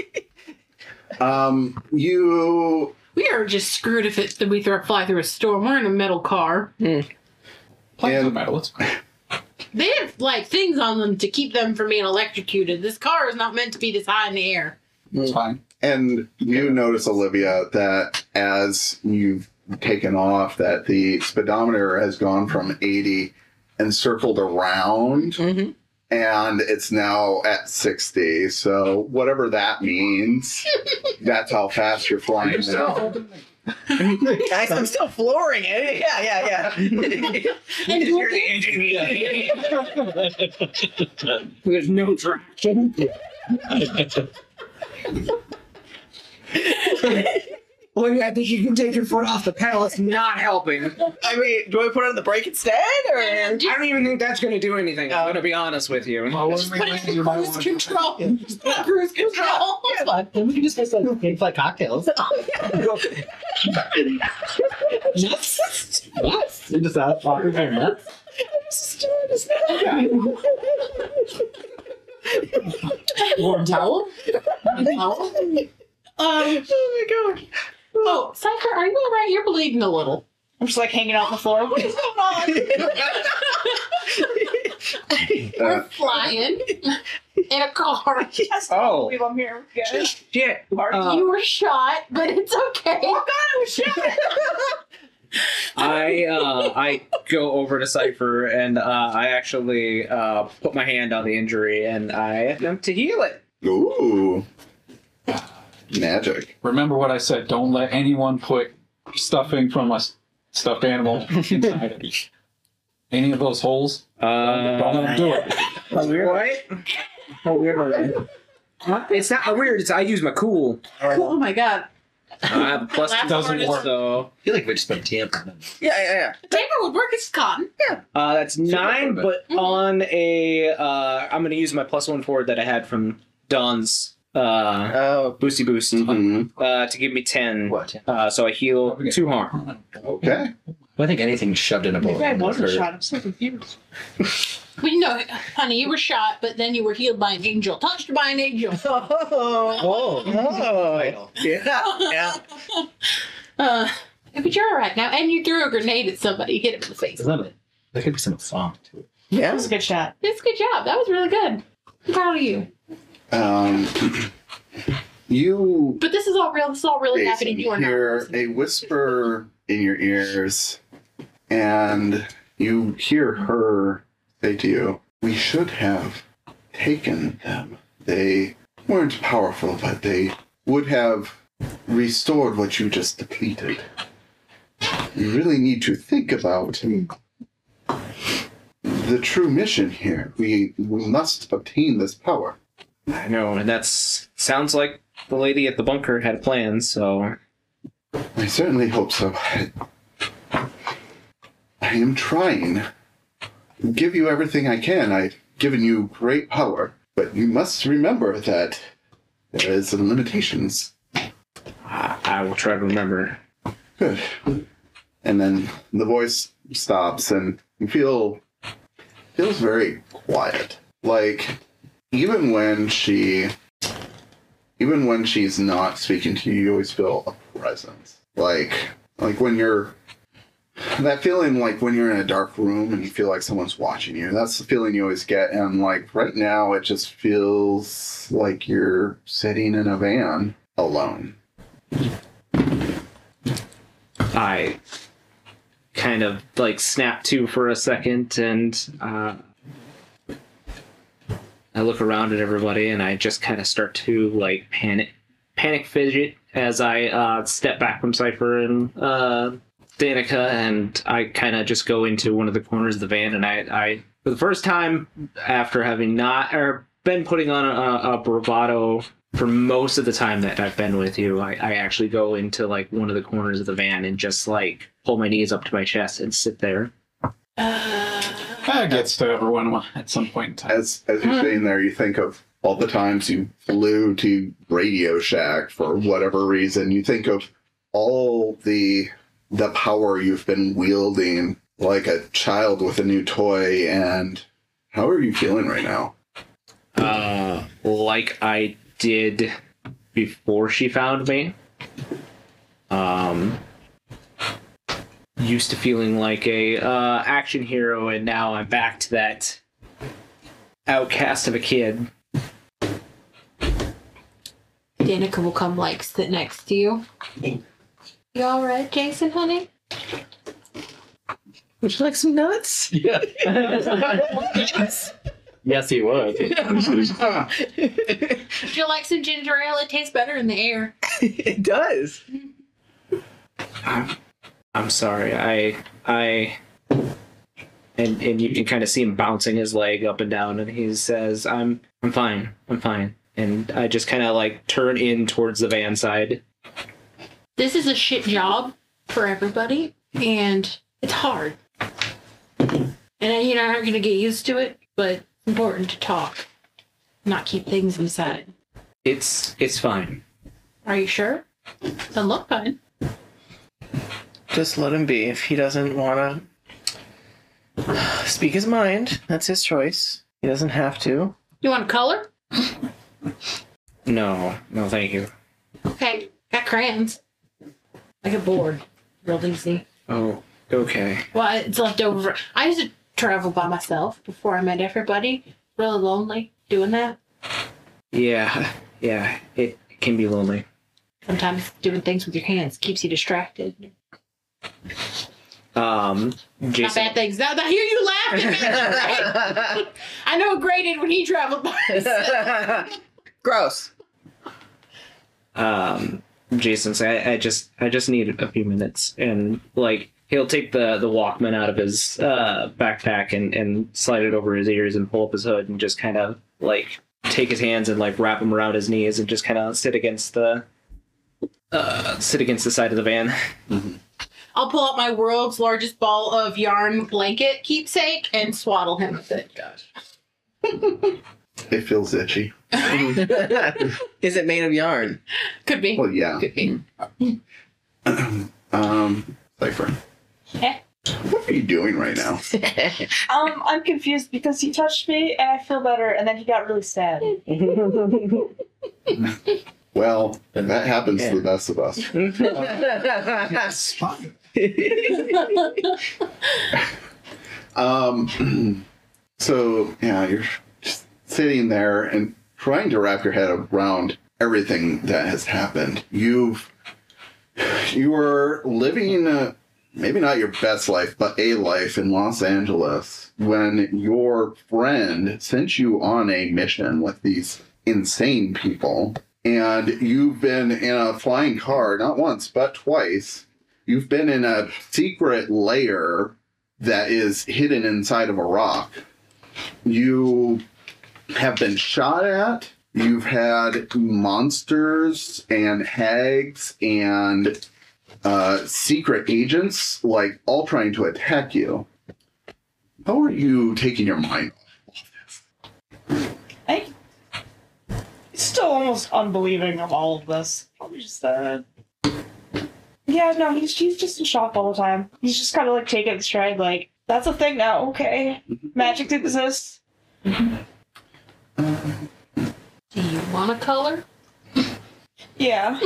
um, you We are just screwed if it if we throw, fly through a storm. We're in a metal car. Planes And- of metal. It's fine. They have like things on them to keep them from being electrocuted. This car is not meant to be this high in the air. It's fine. and you notice, Olivia, that as you've taken off, that the speedometer has gone from eighty and circled around. Mm-hmm. And it's now at sixty. So whatever that means, that's how fast you're flying now. Guys, I'm still flooring it. Yeah, yeah, yeah. You're the engineer. There's no traction. Well, yeah, I think you can take your foot off the pedal. It's not helping. I mean, do I put it on the brake instead, or? I don't even think that's going to do anything. I'm going to be honest with you. Well, when we Put land, it in you might cruise want control. Cruise control. Then we can just make like pink flight cocktails. Nuts? Nuts? You're just out walking for nuts? Warm towel? Towel? Um, Oh my god. oh, Cypher, are you alright? You're bleeding a little. I'm just like hanging out on the floor. What is going on? We're flying in a car. Yes, Oh. I believe I'm here. Yeah. Shit. Uh, you were shot, but it's okay. Oh god, I was shot. I uh, I go over to Cypher and uh, I actually uh, put my hand on the injury and I attempt to heal it. Ooh. Magic. remember what I said. Don't let anyone put stuffing from a s- stuffed animal inside of it. Any of those holes, Uh, don't let them do it. How weird. What? How weird are they? What? It's not how weird. It's I use my cool. Oh my god. I have a plus two. That's Doesn't hard. work. So I feel like we just put T M on them. Yeah, yeah, yeah. Paper would work. It's cotton. uh, that's nine, but Mhm. on a uh, I'm gonna use my plus one forward that I had from Don's uh, Oh, boosty boost Mhm. uh, to give me ten. What? Uh, so I heal two harm. Okay. Well, I think anything shoved in a bullet. Maybe I would wasn't hurt. shot. I'm so confused. But you know, honey, you were shot, but then you were healed by an angel, touched by an angel. oh, oh, Idol. yeah, yeah. Uh, but you're all right now, and you threw a grenade at somebody, hit him in the face. There's not a- There could be some song to it. That Yeah. was a good shot. It's a good job. That was really good. I'm proud of you. Um, you But this is all real. This is all really Jason, happening. You are not. hear listening. a whisper in your ears, and you hear her say to you, "We should have taken them. They weren't powerful, but they would have restored what you just depleted. You really need to think about the true mission here. We, we must obtain this power." I know, and that's sounds like the lady at the bunker had plans. So I certainly hope so. I, I am trying to give you everything I can. I've given you great power, but you must remember that there is some limitations. I, I will try to remember. Good. And then the voice stops, and you feel feels very quiet. Like even when she, even when she's not speaking to you, you always feel a presence. Like like when you're that feeling like when you're in a dark room and you feel like someone's watching you. That's the feeling you always get. And like right now, it just feels like you're sitting in a van alone. I kind of like snap to for a second, and uh, I look around at everybody, and I just kind of start to like panic, panic fidget as I uh, step back from Cypher and uh, Danica, and I kind of just go into one of the corners of the van, and I, I for the first time after having not or been putting on a, a bravado for most of the time that I've been with you, I, I actually go into like one of the corners of the van and just like pull my knees up to my chest and sit there. That gets to everyone at some point in time. As as you're sitting there, you think of all the times you flew to Radio Shack for whatever reason. You think of all the the power you've been wielding like a child with a new toy. And how are you feeling right now? Uh, like I did before she found me. Um, used to feeling like a uh, action hero, and now I'm back to that outcast of a kid. Danica will come like sit next to you. You all right, Jason, honey? Would you like some nuts? Yeah. Yes, he would. Would you like some ginger ale? It tastes better in the air. It does. I'm, I'm sorry. I I and and you can kind of see him bouncing his leg up and down, and he says, "I'm I'm fine. I'm fine." And I just kind of like turn in towards the van side. This is a shit job for everybody, and it's hard. And you know, I'm not going to get used to it, but it's important to talk, not keep things inside. It's it's fine. Are you sure? Doesn't look fine. Just let him be. If he doesn't want to speak his mind, that's his choice. He doesn't have to. You want color? No, no, thank you. Okay, got crayons. I get bored real easy. Oh, okay. Well, it's left over. I used to travel by myself before I met everybody. Really lonely doing that. Yeah, yeah. It, it can be lonely. Sometimes doing things with your hands keeps you distracted. Um, Not Jason. bad things. Now, I hear you laughing. Right? I know Gray did when he traveled by himself. Gross. Um, Jason say, I, I just, I just need a few minutes, and like he'll take the the Walkman out of his uh, backpack and and slide it over his ears and pull up his hood and just kind of like take his hands and like wrap them around his knees and just kind of sit against the uh, sit against the side of the van. Mm-hmm. I'll pull out my world's largest ball of yarn blanket keepsake and swaddle him with it. Gosh. It feels itchy. Is it made of yarn? Could be. Well, yeah. Could be. Um, Cypher. Yeah. What are you doing right now? Um, I'm confused because he touched me and I feel better, and then he got really sad. Well, that happens to the best of us. It's fine. Um, so, yeah, you're just sitting there and trying to wrap your head around everything that has happened. You've, you were living, uh, maybe not your best life, but a life in Los Angeles when your friend sent you on a mission with these insane people. And you've been in a flying car, not once, but twice. You've been in a secret lair that is hidden inside of a rock. You have been shot at. You've had monsters and hags and uh, secret agents, like, all trying to attack you. How are you taking your mind off this? I still almost unbelieving of all of this. Probably just uh yeah, no, he's he's just in shock all the time. He's just kind of like taking it in stride, like that's a thing now. Okay, magic exists. Do you want a color? Yeah.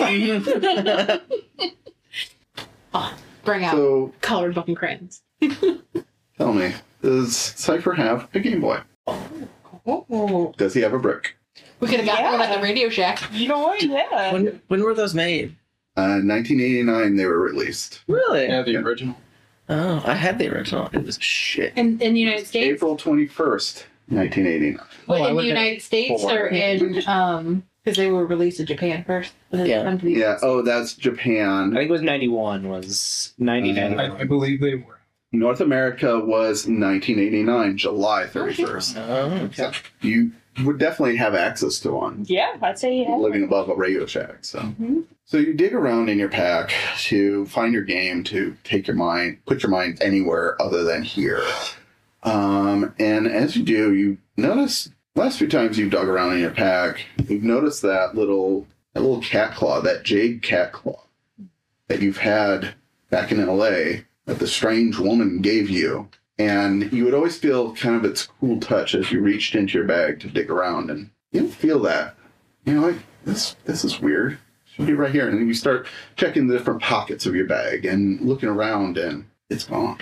Oh, bring out So, colored fucking crayons. tell me, does Cypher have a Game Boy? Oh. Does he have a brick? We could have gotten one Yeah. at the Radio Shack. You know what? Yeah. When when were those made? Uh, nineteen eighty-nine, they were released. Really? Yeah, the original. Oh, I had the original. It was shit. In, in the United States? April twenty-first, nineteen eighty-nine. Oh, I in the wouldn't have- United States four. or in, um, because they were released in Japan first. and then Yeah. come to the Yeah, U S. oh, that's I Japan. think it was ninety-one. Was ninety-nine? I, I believe they were. North America was nineteen eighty-nine, July thirty-first. Oh, okay. You would definitely have access to one, Yeah, I'd say yeah. living above a Radio Shack. So, Mm-hmm. so you dig around in your pack to find your game, to take your mind, put your mind anywhere other than here. Um, and as you do, you notice last few times you've dug around in your pack, you've noticed that little that little cat claw, that jade cat claw that you've had back in L A that the strange woman gave you. And you would always feel kind of its cool touch as you reached into your bag to dig around, and you don't feel that. You know, like, this this is weird. Should be right here. And then you start checking the different pockets of your bag and looking around, and it's gone.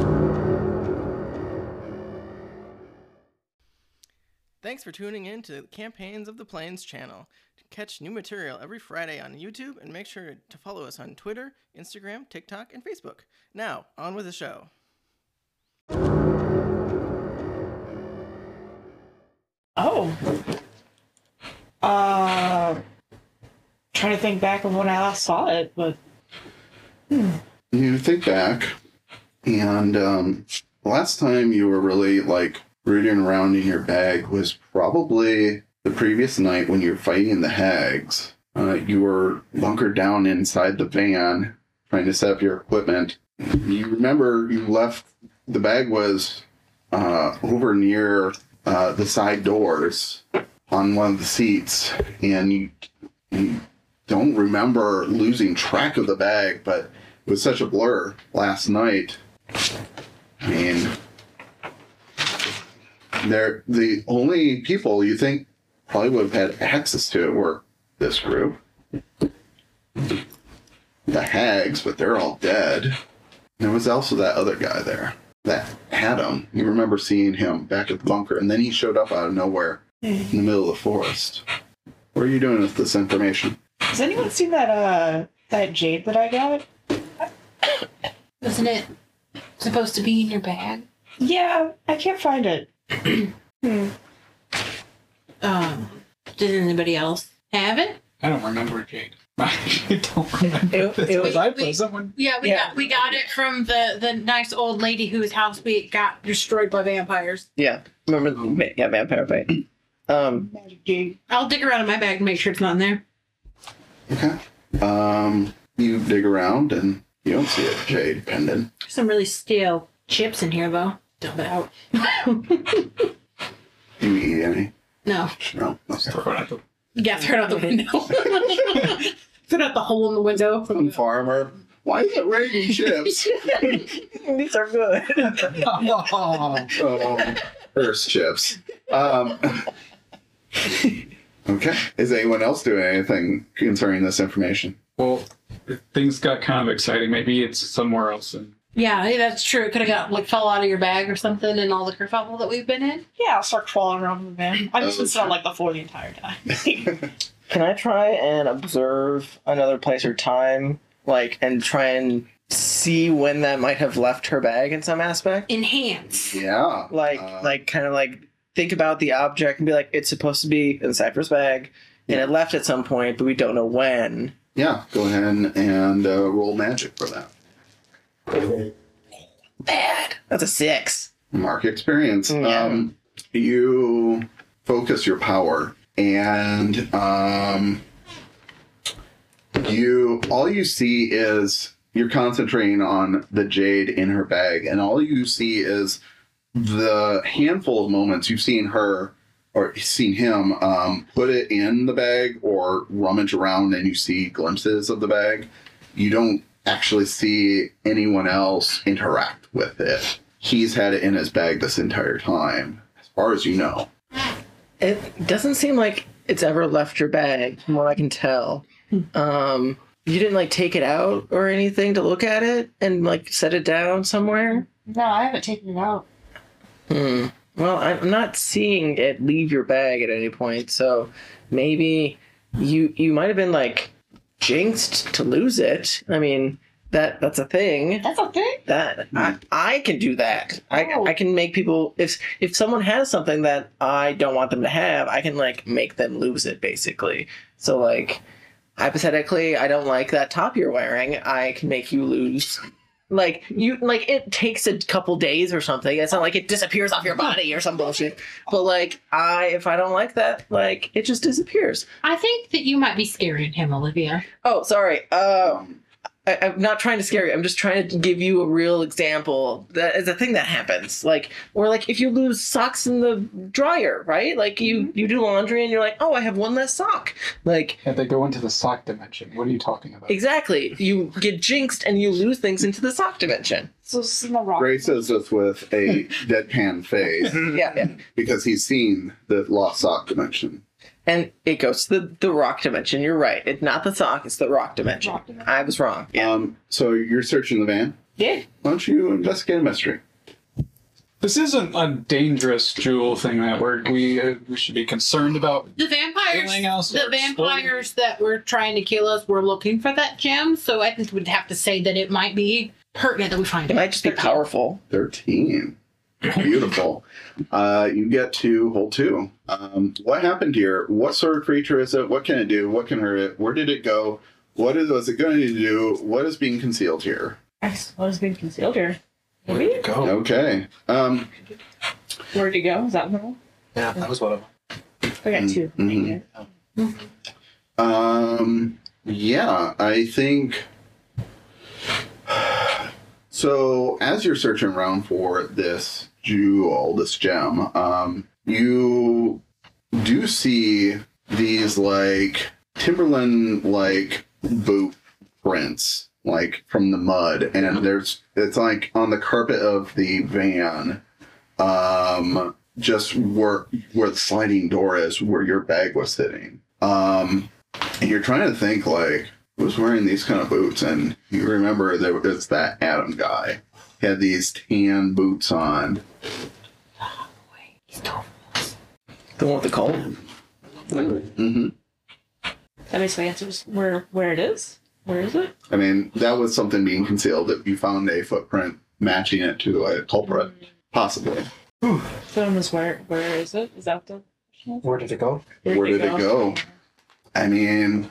Thanks for tuning in to Campaigns of the Plains channel. Catch new material every Friday on YouTube, and make sure to follow us on Twitter, Instagram, TikTok, and Facebook. Now, on with the show. Oh. Uh, trying to think back of when I last saw it, but You think back, and um, the last time you were really like rooting around in your bag was probably the previous night when you were fighting the hags. Uh, you were bunkered down inside the van trying to set up your equipment. You remember you left, the bag was uh, over near uh, the side doors on one of the seats, and you, you don't remember losing track of the bag, but it was such a blur last night. I mean, they're the only people you think probably would have had access to it were this group. The hags, but they're all dead. There was also that other guy there that had him. You remember seeing him back at the bunker, and then he showed up out of nowhere in the middle of the forest. What are you doing with this information? has anyone seen that uh that jade that I got? Isn't it supposed to be in your bag? Yeah, I can't find it. hmm. Um, did anybody else have it? I don't remember Jade. I don't remember. It- this. it was was- I we- play someone? Yeah, we Yeah. got we got it from the the nice old lady whose house we got destroyed by vampires. Yeah, remember? The, yeah, vampire fight. Um, Magic jade. I'll dig around in my bag and make sure it's not in there. Okay. Um, you dig around and you don't see a jade pendant. Some really stale chips in here though. Dump it out. Do you eat any? No. No. Okay. Throw it out the- Yeah, throw it out the window. Throw it out the hole in the window. Some farmer. Why is it raining chips? these are good. Oh, first chips. Um, okay. Is anyone else doing anything concerning this information? Well, things got kind of exciting. Maybe it's somewhere else. And Yeah, hey, that's true. It could have got like fell out of your bag or something in all the kerfuffle that we've been in. Yeah, I'll start crawling around in the van. I've just been Okay. sitting on like the floor the entire time. Can I try and observe another place or time, like, and try and see when that might have left her bag in some aspect? Enhance. Yeah. Like, Uh, like, kind of like think about the object and be like, it's supposed to be in Cypher's bag, and it left at some point, but we don't know when. Yeah. Go ahead and uh, roll magic for that. Bad. That's a six. Mark experience. Yeah. Um, you focus your power, and um, you all you see is you're concentrating on the jade in her bag, and all you see is the handful of moments you've seen her or seen him um, put it in the bag or rummage around, and you see glimpses of the bag. You don't actually see anyone else interact with it. He's had it in his bag this entire time, as far as you know. It doesn't seem like it's ever left your bag, from what I can tell. Um, you didn't like take it out or anything to look at it and like set it down somewhere? No, I haven't taken it out. Hmm. Well, I'm not seeing it leave your bag at any point, so maybe you you might have been like jinxed to lose it. I mean, that that's a thing. That's a thing? That I, I can do that. I Oh. I can make people if if someone has something that I don't want them to have, I can like make them lose it basically. So like hypothetically, I don't like that top you're wearing. I can make you lose. Like you like it takes a couple days or something. It's not like it disappears off your body or some bullshit. But like I if I don't like that, like it just disappears. I think that you might be scaring him, Olivia. Oh, sorry. Uh I, I'm not trying to scare you. I'm just trying to give you a real example. That is a thing that happens. Like, or like if you lose socks in the dryer, right? Like you you do laundry and you're like, oh, I have one less sock. Like yeah, they go into the sock dimension. What are you talking about? exactly, you get jinxed and you lose things into the sock dimension. So this is in the rock. Gray says this with a deadpan face Yeah, yeah. because he's seen the lost sock dimension. And it goes to the, the rock dimension. You're right. It's not the sock. It's the rock dimension. Rock dimension. I was wrong. Yeah. Um, so you're searching the van. Yeah. Why don't you investigate a mystery? This isn't a dangerous jewel thing that we're, we uh, we should be concerned about. The vampires, Anything else the or vampires that were trying to kill us were looking for that gem. So I think we'd have to say that it might be pertinent that we find It it. might just be powerful. thirteen. Beautiful. Uh, you get to hold two. Um, what happened here? What sort of creature is it? What can it do? What can hurt it? Where did it go? What is was it going to do? What is being concealed here? What is being concealed here? Where did it go? Okay. Um, Where'd it go? Is that one? Yeah, that was one of them. I got two. Mhm. Um, yeah, I think. So, as you're searching around for this jewel, this gem, um, you do see these like Timberland like boot prints, like from the mud, and there's it's like on the carpet of the van, um, just where where the sliding door is, where your bag was sitting. Um, and you're trying to think like, who's wearing these kind of boots? And you remember there was that Adam guy. He had these tan boots on. The one with the cold? Mm-hmm. That basically answers where where it is. Where is it? I mean, that was something being concealed. That you found a footprint matching it to a culprit, possibly. Film is where where is it? Is that the question? Where did it go? Where did it go? I mean,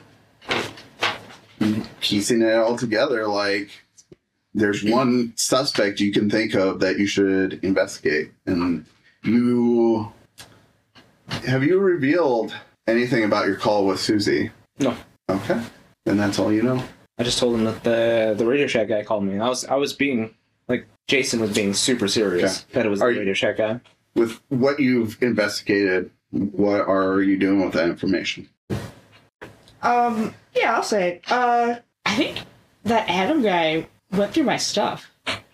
piecing it all together, like, there's one suspect you can think of that you should investigate. And you... Have you revealed anything about your call with Susie? No. Okay. Then that's all you know. I just told him that the the Radio Shack guy called me. I was I was being like Jason was being super serious. Okay. That it was Are the you- Radio Shack guy. With what you've investigated, what are you doing with that information? Um, yeah, I'll say it. Uh, I think that Adam guy went through my stuff.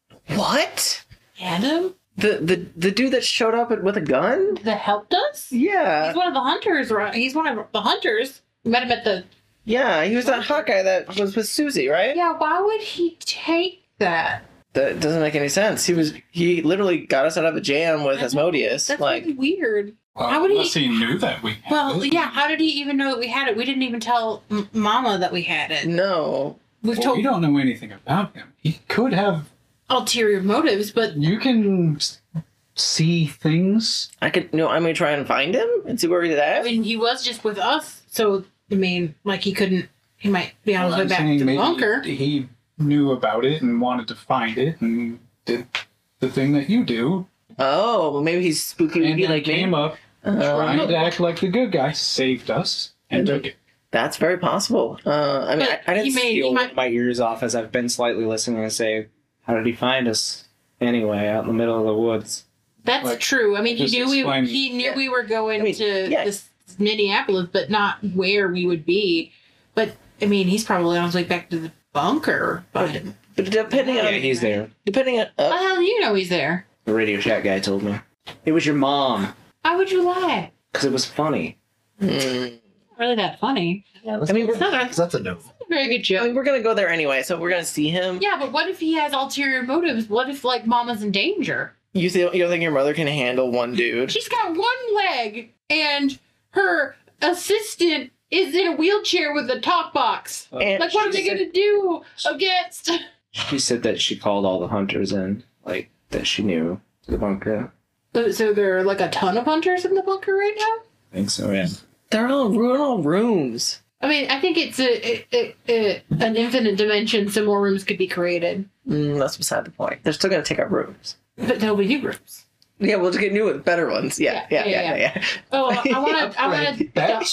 What? Adam? The the the dude that showed up with a gun? That helped us? Yeah. He's one of the hunters, right? He's one of the hunters. We met him at the... Yeah, he was that hot guy that was with Susie, right? Yeah, why would he take that? That doesn't make any sense. He was he literally got us out of a jam with Asmodeus. That's like really weird. Well, How would he- unless he knew that we had Well, it. yeah, how did he even know that we had it? We didn't even tell M- Mama that we had it. no. We've Well, told we don't know anything about him. He could have. ulterior motives, but You can s- see things. I could no, I'm gonna try and find him and see where he's I at. mean, he was just with us, so, I mean, like, he couldn't, he might be on his way I'm back saying to the maybe bunker. he knew about it and wanted to find it and did the thing that you do, Oh, well, maybe he's spooky and would be then like came me. up Uh, trying to act like the good guy, saved us, and took it. That's very possible. Uh, I mean, I, But I didn't. he made- Steal might- my ears off as I've been slightly listening and say, "How did he find us anyway, out in the middle of the woods?" That's Like, true. I mean, he just knew we explain- he knew Yeah. we were going I mean, to yeah. this Minneapolis, but not where we would be. But I mean, he's probably on his way back to the bunker. But But depending Yeah, on he's there. depending on how the uh, hell do you know he's there? The Radio Shack guy told me it was your mom Why would you lie? because it was funny. mm, Really that funny? I mean, we're, It's not a, Because that's a no. a very good I joke. mean, we're gonna go there anyway, so we're gonna see him. Yeah, but what if he has ulterior motives? What if, like, Mama's in danger? You think you don't think your mother can handle one dude? She's got one leg, and her assistant is in a wheelchair with a talk box. And Like, what are they she- gonna do against? She said that she called all the hunters in, like that she knew to the bunker. So, so there are like a ton of hunters in the bunker right now. I think so, yeah. They're all ruin all rooms. I mean, I think it's a, a, a, an infinite dimension, so more rooms could be created, Mm, that's beside the point. They're still gonna take our rooms. but there'll be new rooms. Yeah, we'll just get new ones, better ones. Yeah, yeah, Yeah, yeah, yeah, yeah. Oh, I want to. I want to. That's-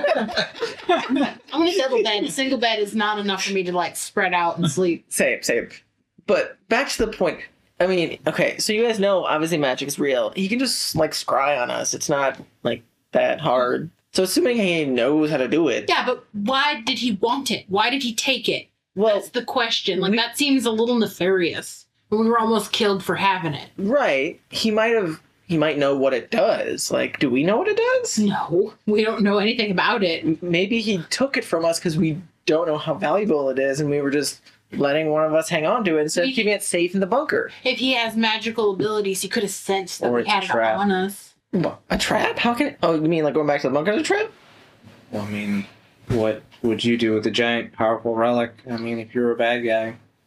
I want a double bed. A single bed is not enough for me to like spread out and sleep. Same, same. But back to the point. I mean, okay, so you guys know obviously magic is real. He can just like scry on us. It's not like that hard. So assuming he knows how to do it. Yeah, but why did he want it? Why did he take it? Well, That's the question. Like we- that seems a little nefarious. We were almost killed for having it. right. He might have. He might know what it does. Like, do we know what it does? No, we don't know anything about it. Maybe he took it from us because we don't know how valuable it is, and we were just letting one of us hang on to it instead We- of keeping it safe in the bunker. If he has magical abilities, he could have sensed that Or we it's had a it trap. on us. What, a trap? How can? It, oh, you mean like going back to the bunker as a trap? Well, I mean, what would you do with a giant, powerful relic? I mean, if you're a bad guy, I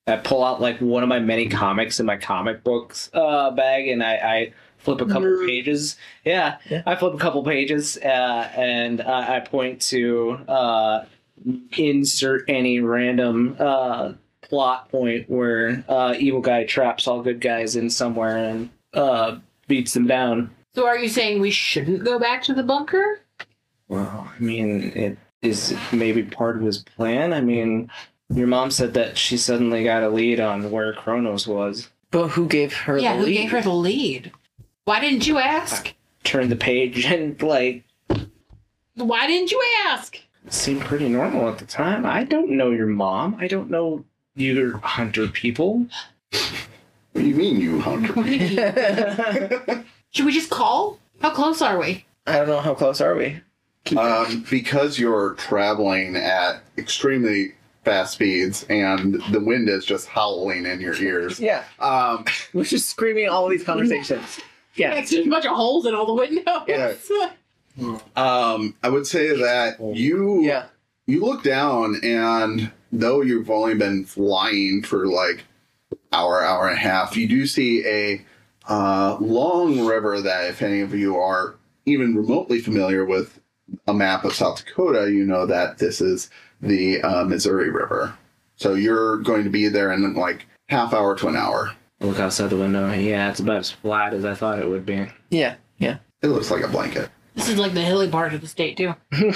I pull out like one of my many comics in my comic books uh, bag, and I, I flip a couple Nerd. pages. Yeah, Yeah. I flip a couple pages, uh, and uh, I point to uh, insert any random uh, plot point where uh, evil guy traps all good guys in somewhere and uh, beats them down. So are you saying we shouldn't go back to the bunker? Well, I mean, it is maybe part of his plan. I mean, your mom said that she suddenly got a lead on where Kronos was. But who gave her yeah, the who lead? gave her the lead? Why didn't you ask? Turned the page and, like, Why didn't you ask? it seemed pretty normal at the time. I don't know your mom. I don't know your hunter people. What do you mean, you hunter? What do you mean? Should we just call? How close are we? I don't know how close are we. Um, because you're traveling at extremely fast speeds and the wind is just howling in your ears. Yeah, Um, we're just screaming all these conversations. Yeah, There's a bunch of holes in all the windows. Yeah. um, I would say that you yeah. you look down and though you've only been flying for like hour, hour and a half, you do see a uh, long river that if any of you are even remotely familiar with a map of South Dakota, you know that this is the uh, Missouri River. So you're going to be there in like half hour to an hour. Look outside the window. Yeah, it's about as flat as I thought it would be. Yeah, yeah. It looks like a blanket. This is like the hilly part of the state too.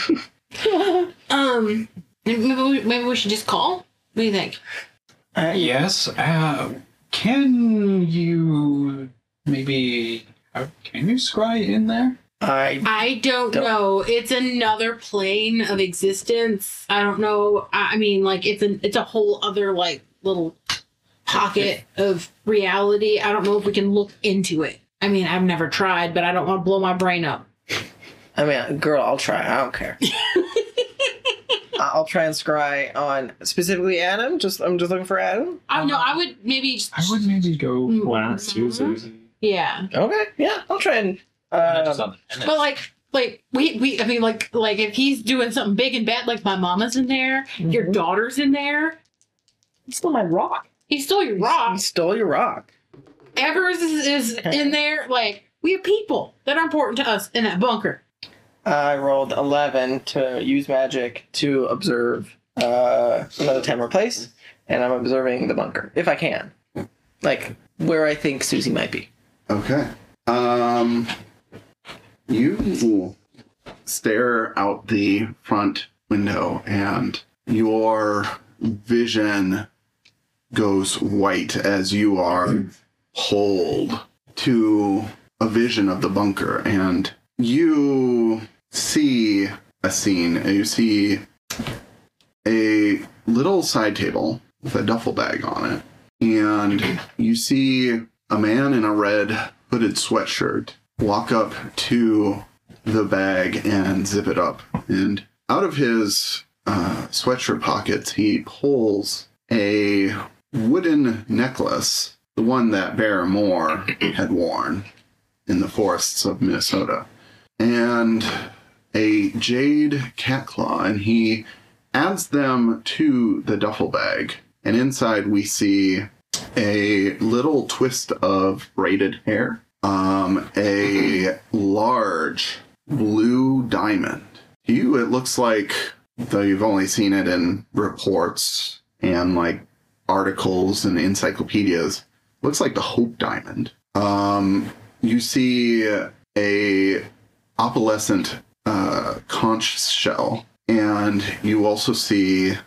um, maybe we, maybe we should just call. What do you think? Uh, Yes. Uh, can you maybe uh, can you scry in there? I I don't, Don't- know. It's another plane of existence. I don't know. I I mean, like it's an it's a whole other like little pocket of reality. I don't know if we can look into it. I mean, I've never tried, but I don't want to blow my brain up. I mean, girl, I'll try. I don't care. I'll try and scry on specifically Adam. Just I'm just looking for Adam. I know. I would maybe. Just, I would maybe go Mm, last mhm. Susan. Yeah, Okay, yeah, I'll try and. Just Uh, on the minute. but like. Like we, we, I mean, like, like if he's doing something big and bad, like my mama's in there, your Mhm. daughter's in there. It's still my rock. He stole your he rock. stole your rock. Evers is, is in there. Like we have people that are important to us in that bunker. I rolled eleven to use magic to observe uh, another time or place, and I'm observing the bunker if I can, like where I think Susie might be. Okay. Um, you stare out the front window and your vision goes white as you are pulled to a vision of the bunker, and you see a scene. You see a little side table with a duffel bag on it, and you see a man in a red hooded sweatshirt walk up to the bag and zip it up, and out of his uh, sweatshirt pockets he pulls a wooden necklace, the one that Bear Moore had worn in the forests of Minnesota, and a jade cat claw, and he adds them to the duffel bag, and inside we see a little twist of braided hair, um, a large blue diamond. To you, it looks like, though you've only seen it in reports and like articles and encyclopedias, looks like the Hope Diamond. Um, you see a opalescent uh, conch shell, and you also see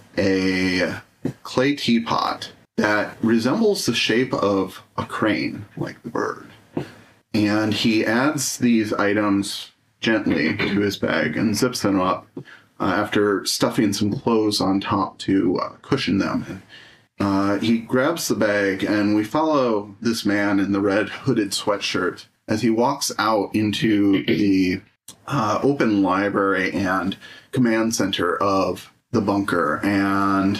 a clay teapot that resembles the shape of a crane, like the bird. And he adds these items gently to his bag and zips them up uh, after stuffing some clothes on top to uh, cushion them. Uh, he grabs the bag, and we follow this man in the red hooded sweatshirt as he walks out into the uh, open library and command center of the bunker. And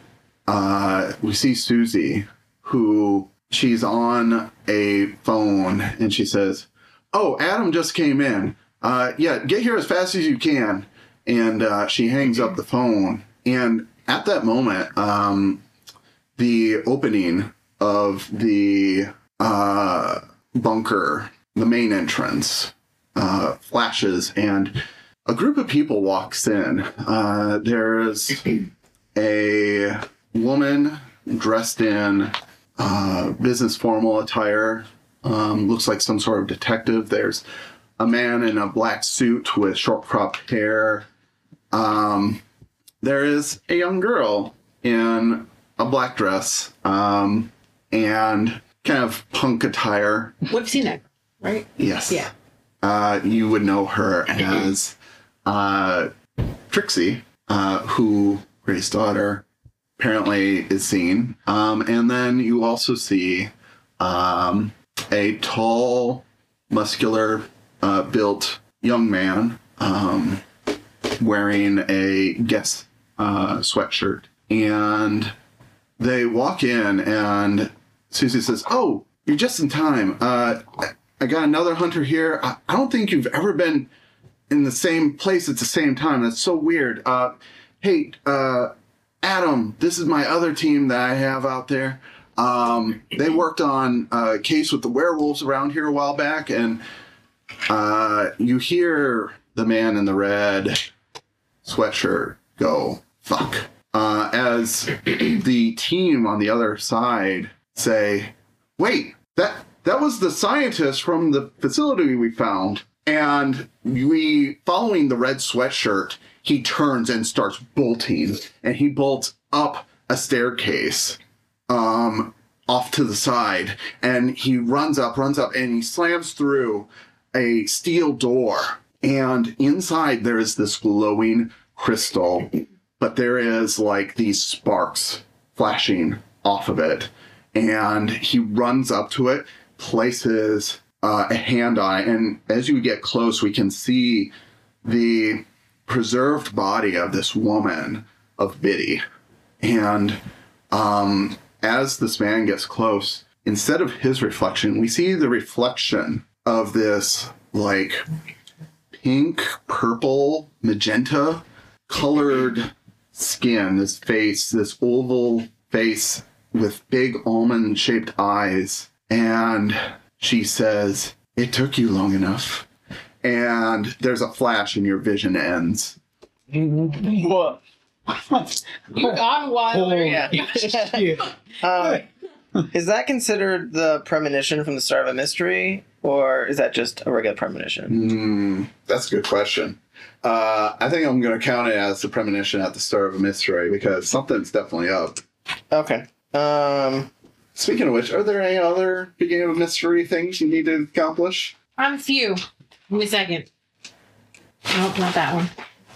uh, we see Susie, who she's on a phone, and she says, "Oh, Adam just came in. Uh, yeah, get here as fast as you can." And uh, she hangs up the phone. And at that moment, um, the opening of the uh, bunker, the main entrance, uh, flashes, and a group of people walks in. Uh, there's a woman dressed in uh, business formal attire, um, looks like some sort of detective. There's a man in a black suit with short cropped hair. Um, there is a young girl in a black dress um, and kind of punk attire. We've seen that, right? Yes. Yeah. Uh, you would know her as uh, Trixie, uh, who Gray's daughter apparently is seen. Um, and then you also see um, a tall, muscular, uh, built young man um, wearing a Guess uh, sweatshirt. And they walk in, and Susie says, "Oh, you're just in time. Uh, I got another hunter here. I, I don't think you've ever been in the same place at the same time. That's so weird. Uh, hey, uh, Adam, this is my other team that I have out there. Um, they worked on a case with the werewolves around here a while back, and uh, you hear the man in the red sweatshirt go, fuck. Uh, as the team on the other side say, wait, that that was the scientist from the facility we found. And we, following the red sweatshirt, he turns and starts bolting. And he bolts up a staircase um, off to the side. And he runs up, runs up, and he slams through a steel door. And inside there is this glowing crystal. But there is like these sparks flashing off of it. And he runs up to it, places uh, a hand on it. And as you get close, we can see the preserved body of this woman, of Biddy. And um, as this man gets close, instead of his reflection, we see the reflection of this like pink, purple, magenta colored skin, this face, this oval face with big almond-shaped eyes. And she says, "It took you long enough." And there's a flash and your vision ends. What? You're gone wild. Yeah. Shit. Um, is that considered the premonition from the start of a mystery, or is that just a regular premonition? Mm, that's a good question. Uh, I think I'm going to count it as the premonition at the start of a mystery because something's definitely up. Okay. Um, Speaking of which, are there any other beginning of a mystery things you need to accomplish? I'm a few. Give me a second. Nope, not that one.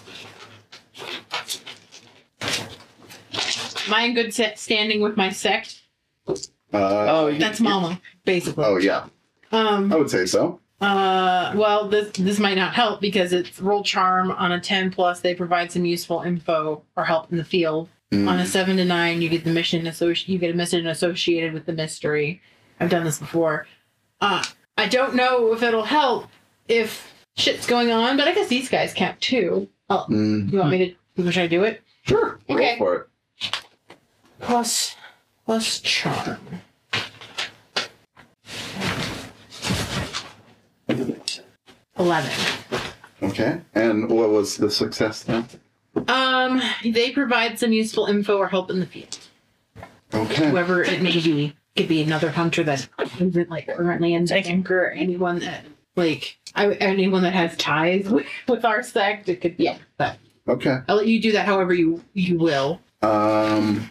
Am I in good set standing with my sect? Uh, oh, you, That's Mama, basically. oh, yeah. Um. I would say so. Uh. Well, this this might not help because it's roll charm on a ten plus. They provide some useful info or help in the field. Mm. On a seven to nine, you get the mission associ- You get a mission associated with the mystery. I've done this before. Uh, I don't know if it'll help if shit's going on, but I guess these guys count too. Oh, Mm. you want me to? Should I do it? Sure. Okay. Go for it. Plus, plus charm. Eleven. Okay. And what was the success then? Um, they provide some useful info or help in the field. Okay. Whoever it may be, could be another hunter that isn't like currently in Anchor, or anyone that like I, anyone that has ties with, with our sect. It could be. Yeah, but Okay. I'll let you do that however you you will. Um.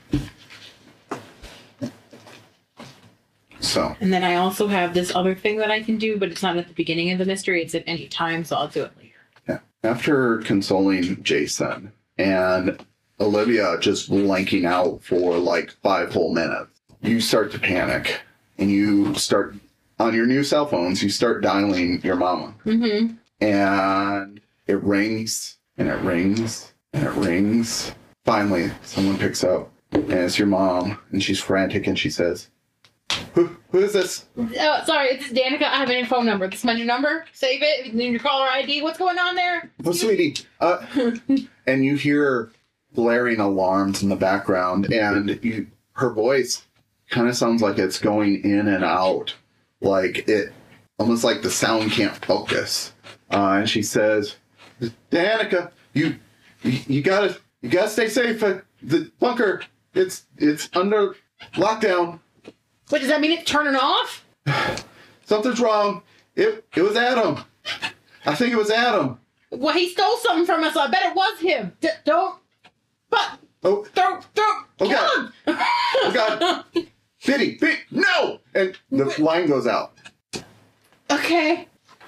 So. And then I also have this other thing that I can do, but it's not at the beginning of the mystery. It's at any time, so I'll do it later. Yeah. After consoling Jason and Olivia just blanking out for like five whole minutes, you start to panic and you start on your new cell phones, you start dialing your mama. Mm-hmm. And it rings and it rings and it rings. Finally, someone picks up and it's your mom and she's frantic and she says, Who, who is this? Oh, sorry, this is Danica. I have a new phone number. This is my new number. Save it. Your caller I D. What's going on there? Oh, sweetie. Uh, and you hear blaring alarms in the background, and you her voice kind of sounds like it's going in and out, like it, almost like the sound can't focus. Uh, and she says, "Danica, you, you, you gotta, you gotta stay safe. Uh, the bunker, it's, it's under lockdown. Wait, does that mean it's turning off? Something's wrong. It, it was Adam. I think it was Adam. Well, he stole something from us. So I bet it was him. D- don't. But Oh, don't. Don't. oh kill God. him. Oh God. Biddy, Biddy, no! And the line goes out. Okay.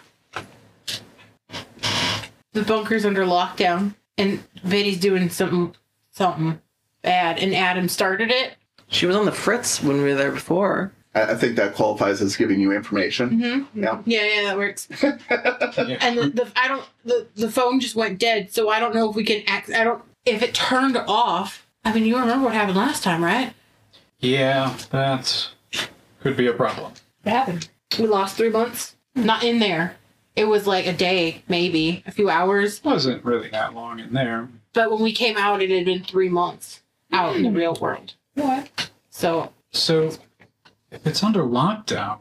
The bunker's under lockdown, and Vinny's doing something, something bad, and Adam started it. She was on the fritz when we were there before. I, I think that qualifies as giving you information. Mm-hmm. Yeah. Yeah, yeah, that works. And the, the I don't the the phone just went dead, so I don't know if we can act. I don't if it turned off. I mean, you remember what happened last time, right? Yeah, that could be a problem. What happened? We lost three months. Not in there. It was like a day, maybe a few hours. Wasn't really that long in there. But when we came out, it had been three months out in the real world. What? So So, if it's under lockdown,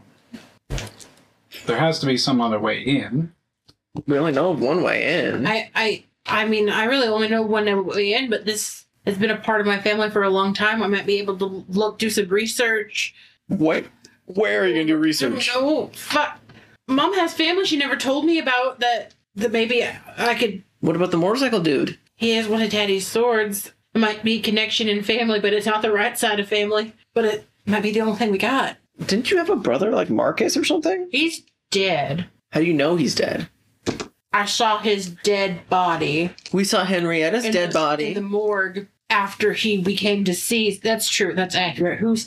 there has to be some other way in. We only know of one way in. I, I, I mean, I really only know one way in, but this has been a part of my family for a long time. I might be able to look, do some research. What? Where are you gonna do I research? don't know. Fuck. Mom has family she never told me about that. That maybe I could. What about the motorcycle dude? He has one of Daddy's swords. It might be connection in family, but it's not the right side of family. But it might be the only thing we got. Didn't you have a brother like Marcus or something? He's dead. How do you know he's dead? I saw his dead body. We saw Henrietta's in dead the, body. in the morgue after he became deceased. That's true. That's accurate. Who's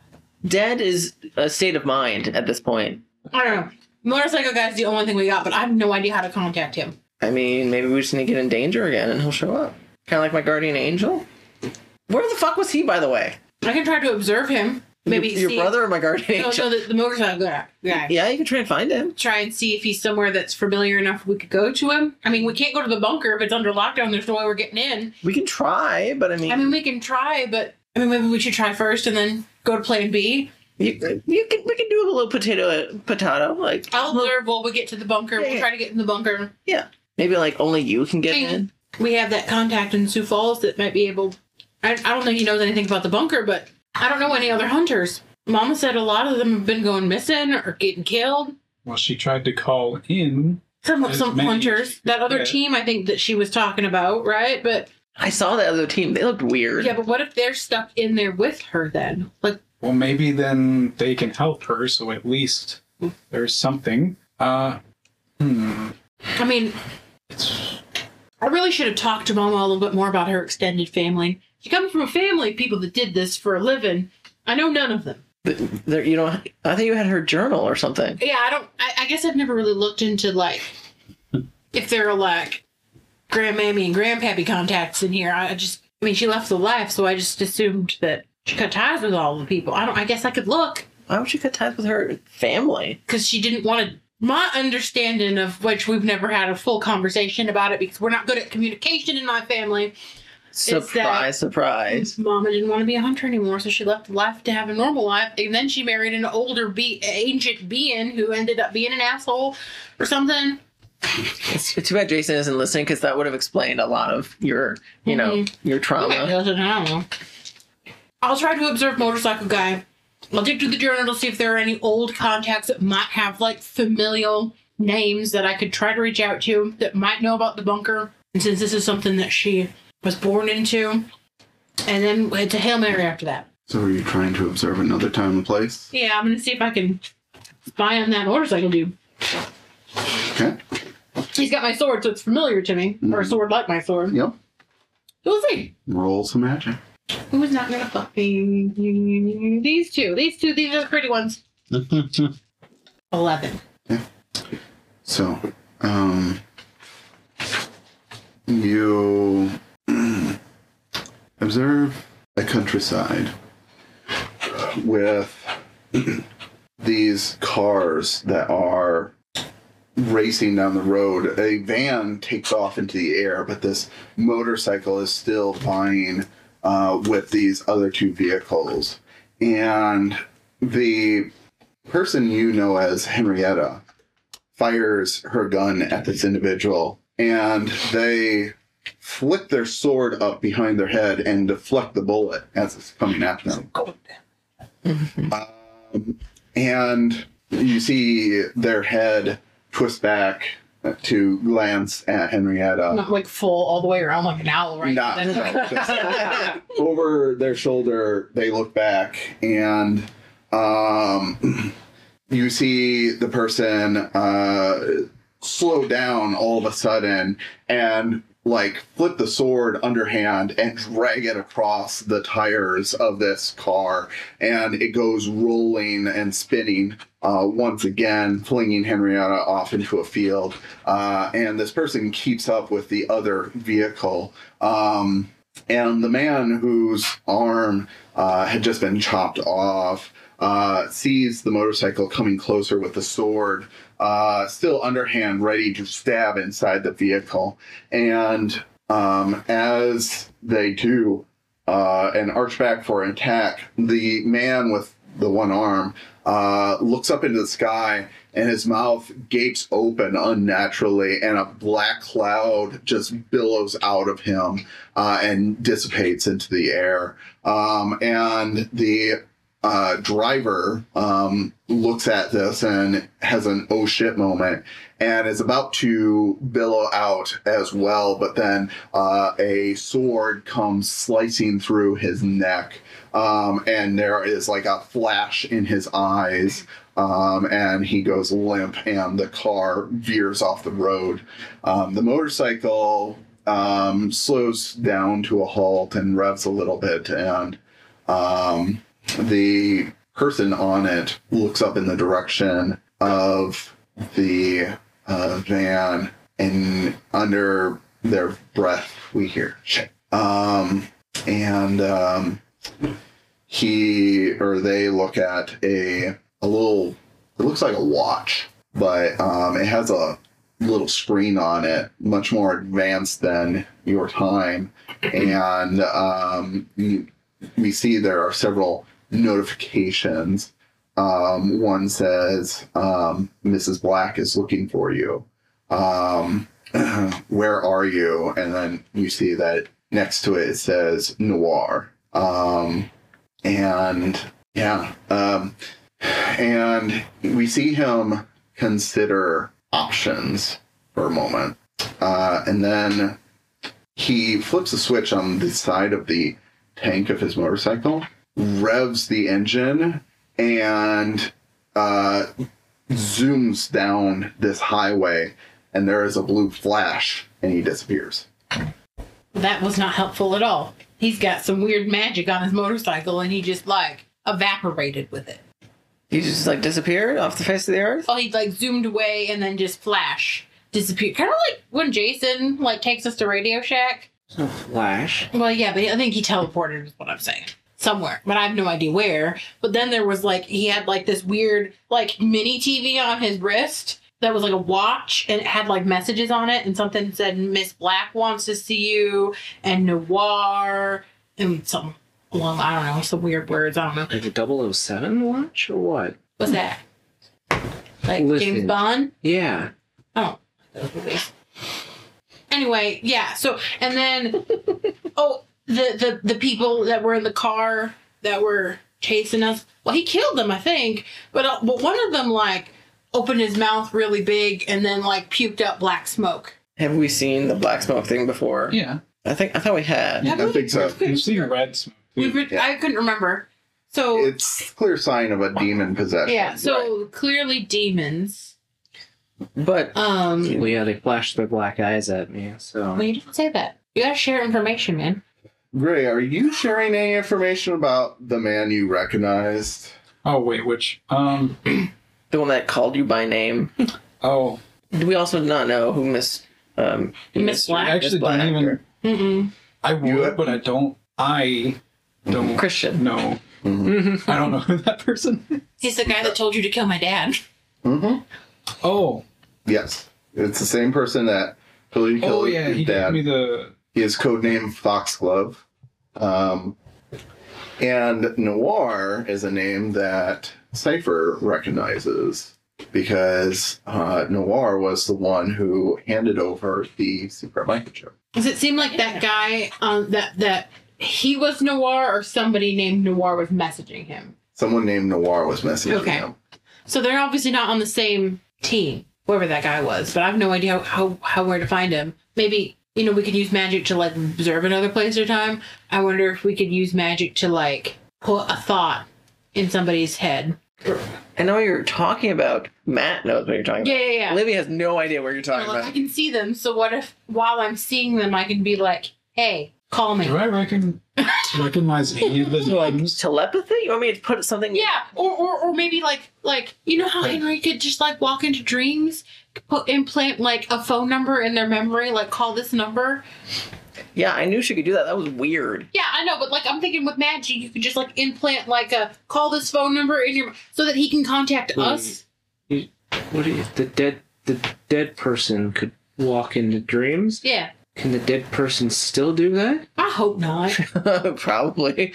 Dead is a state of mind at this point. I don't know. Motorcycle guy's the only thing we got, but I have no idea how to contact him. I mean, maybe we just need to get in danger again and he'll show up. Kind of like my guardian angel. Where the fuck was he, by the way? I can try to observe him. Maybe your, your see brother or my guardian No, angel? no, the, the motorcycle guy. guy. Yeah, you can try and find him. Try and see if he's somewhere that's familiar enough we could go to him. I mean, we can't go to the bunker if it's under lockdown. There's no way we're getting in. We can try, but I mean, I mean, we can try, but I mean, maybe we should try first and then go to Plan B. you, you can. We can do a little potato, potato, like I'll observe while we get to the bunker. Yeah, We'll yeah. try to get in the bunker. yeah, maybe like only you can get I mean, in. We have that contact in Sioux Falls that might be able. I, I don't think he knows anything about the bunker, but I don't know any other hunters. Mama said a lot of them have been going missing or getting killed. Well, she tried to call in. Some As some many- hunters. That other yeah. team, I think that she was talking about, right? But I saw the other team. They looked weird. yeah, but what if they're stuck in there with her then? Like, Well, maybe then they can help her, so at least there's something. Uh, hmm. I mean, It's, I really should have talked to Mama a little bit more about her extended family. She comes from a family of people that did this for a living. I know none of them. But there, you know, I think you had her journal or something. Yeah, I don't. I, I guess I've never really looked into like if there are like grandmammy and grandpappy contacts in here. I just, I mean, she left the life, so I just assumed that she cut ties with all the people. I don't. I guess I could look Why would she cut ties with her family? because she didn't want to. My understanding of which we've never had a full conversation about it because we're not good at communication in my family. Surprise, surprise. Mama didn't want to be a hunter anymore, so she left life to have a normal life. And then she married an older, be- ancient being who ended up being an asshole or something. It's, it's too bad Jason isn't listening because that would have explained a lot of your, you know, your trauma. Okay, I don't know. I'll try to observe motorcycle guy. I'll dig through the journal to see if there are any old contacts that might have like familial names that I could try to reach out to that might know about the bunker. And since this is something that she was born into, and then it's a Hail Mary after that. So are you trying to observe another time and place? Yeah, I'm gonna see if I can spy on that motorcycle dude. Okay. He's got my sword, so it's familiar to me. Or a sword like my sword. Yep. We'll see. Roll some magic. Who is not gonna fuck me? These two. These two, these are the pretty ones. Eleven. So, um, you observe a countryside with these cars that are racing down the road. A van takes off into the air, but this motorcycle is still vying uh, with these other two vehicles. And the person you know as Henrietta fires her gun at this individual, and they flick their sword up behind their head and deflect the bullet as it's coming at them. um, and you see their head twist back to glance at Henrietta. Not like full all the way around like an owl, right? Not, Then- no, just over their shoulder, they look back, and um, you see the person uh, slow down all of a sudden and like flip the sword underhand and drag it across the tires of this car, and it goes rolling and spinning uh, once again, flinging Henrietta off into a field. Uh, and this person keeps up with the other vehicle. Um, and the man whose arm uh, had just been chopped off uh, sees the motorcycle coming closer with the sword, Uh, still underhand, ready to stab inside the vehicle. And um, as they do uh, and arch back for an attack, the man with the one arm uh, looks up into the sky, and his mouth gapes open unnaturally, and a black cloud just billows out of him uh, and dissipates into the air. Um, and the Uh, driver um, looks at this and has an oh shit moment and is about to billow out as well, but then uh, a sword comes slicing through his neck, um, and there is like a flash in his eyes, um, and he goes limp, and the car veers off the road. Um, the motorcycle um, slows down to a halt and revs a little bit, and um, the person on it looks up in the direction of the uh, van, and under their breath we hear shit. Um, and um, he or they look at a a little, it looks like a watch, but um, it has a little screen on it, much more advanced than your time. And um, we see there are several notifications. Um, one says, um, Missus Black is looking for you. Um, where are you? And then you see that next to it, it says Noir. Um, and yeah, um, and we see him consider options for a moment. Uh, and then he flips a switch on the side of the tank of his motorcycle, revs the engine, and uh, zooms down this highway, and there is a blue flash, and he disappears. That was not helpful at all. He's got some weird magic on his motorcycle, and he just like evaporated with it. He just like disappeared off the face of the earth? Oh, he like zoomed away and then just flash disappeared. Kind of like when Jason like takes us to Radio Shack. So Flash. Well, yeah, but I think he teleported is what I'm saying. Somewhere, but I have no idea where. But then there was like, he had like this weird like mini T V on his wrist that was like a watch, and it had like messages on it, and something said Miss Black wants to see you, and Noir, and some, well, I don't know, some weird words, I don't know. Like a double oh seven watch or what? What's that? Like Listen. James Bond? Yeah. Oh, those movies. Anyway, yeah. So, and then, oh, the, the the people that were in the car that were chasing us. Well, he killed them, I think. But uh, but one of them like opened his mouth really big and then like puked up black smoke. Have we seen the black smoke thing before? Yeah. I think I thought we had. Have I we? think so. You've seen red smoke. We re- Yeah. I couldn't remember. So It's a clear sign of a demon possession. yeah. So clearly demons. But Um. Well, yeah, they flashed their black eyes at me, so. Well, you didn't say that. You gotta share information, man. Gray, are you sharing any information about the man you recognized? Oh wait, which? Um. the one that called you by name. Oh, Do we also not know who Miss um Miss Black? I actually don't even. Mm-mm. I would, You- but I don't. I don't Christian? know. Mm-hmm. I don't know who that person is. He's the guy that told you to kill my dad. Mm-hmm. Oh. Yes. It's the same person that told you to kill Oh yeah, his he dad. gave me the. His codename Foxglove. Um, and Noir is a name that Cypher recognizes because uh, Noir was the one who handed over the secret microchip. Does it seem like that guy, um, that that he was Noir, or somebody named Noir was messaging him? Someone named Noir was messaging Okay. him. So they're obviously not on the same team, whoever that guy was. But I have no idea how, how, how where to find him. Maybe, you know, we could use magic to like observe another place or time. I wonder if we could use magic to like put a thought in somebody's head. I know what you're talking about. Matt knows what you're talking Yeah, about. yeah, yeah. Olivia has no idea what you're You talking know, like, I about. can see them. So what if while I'm seeing them, I can be like, "Hey, call me." Do I reckon, recognize any of the Like names? telepathy? You want me to put something? Yeah, or, or or maybe like like you know how Henry could just like walk into dreams, put implant like a phone number in their memory, like call this number. Yeah, I knew she could do that. That was weird. Yeah, I know, but like I'm thinking with magic, you could just like implant like a call this phone number in your so that he can contact Wait. us. What do you, the dead the dead person could walk into dreams? Yeah, Can the dead person still do that? I hope not. Probably.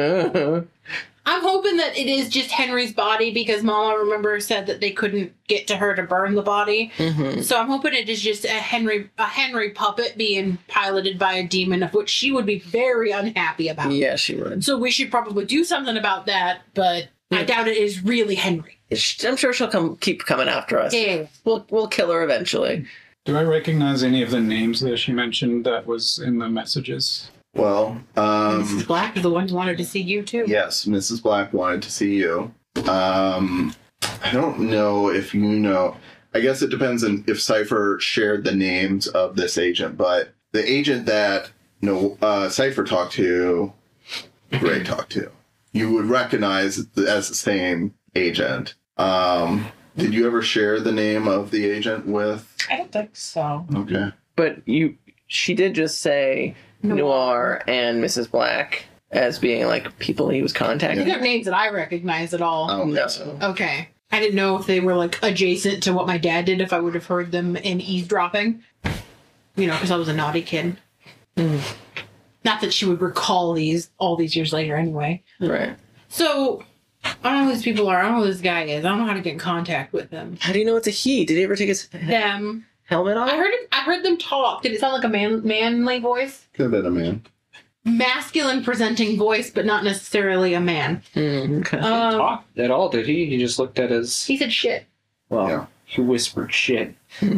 I'm hoping that it is just Henry's body because Mama, remember, said that they couldn't get to her to burn the body. Mhm. So I'm hoping it is just a Henry a Henry puppet being piloted by a demon, of which she would be very unhappy about. Yeah, she would. So we should probably do something about that, but I doubt it is really Henry. I'm sure she'll come, keep coming after us. Yeah. We'll we'll kill her eventually. Do I recognize any of the names that she mentioned that was in the messages? Well, Missus um, Black is the one who wanted to see you too. yes, Missus Black wanted to see you. Um, I don't know if you know. I guess it depends on if Cypher shared the names of this agent, but the agent that no uh, Cypher talked to, Ray talked to, you would recognize as the same agent. Um, did you ever share the name of the agent with? I don't think so. Okay. But you, she did just say Noir. Noir and Missus Black as being like people he was contacting. These are names that I recognize at all. I don't No. think so. Okay. I didn't know if they were like adjacent to what my dad did, if I would have heard them in eavesdropping. You know, because I was a naughty kid. Mm. Not that she would recall these all these years later anyway. Right. So, I don't know who these people are. I don't know who this guy is. I don't know how to get in contact with them. How do you know it's a he? Did he ever take his Them. helmet off? I heard it, I heard them talk. Did it sound like a man manly voice? Could have been a man. Masculine presenting voice, but not necessarily a man. Mm, okay. Um, Talk at all, did he? He just looked at his. he said shit. Well, Yeah. he whispered shit.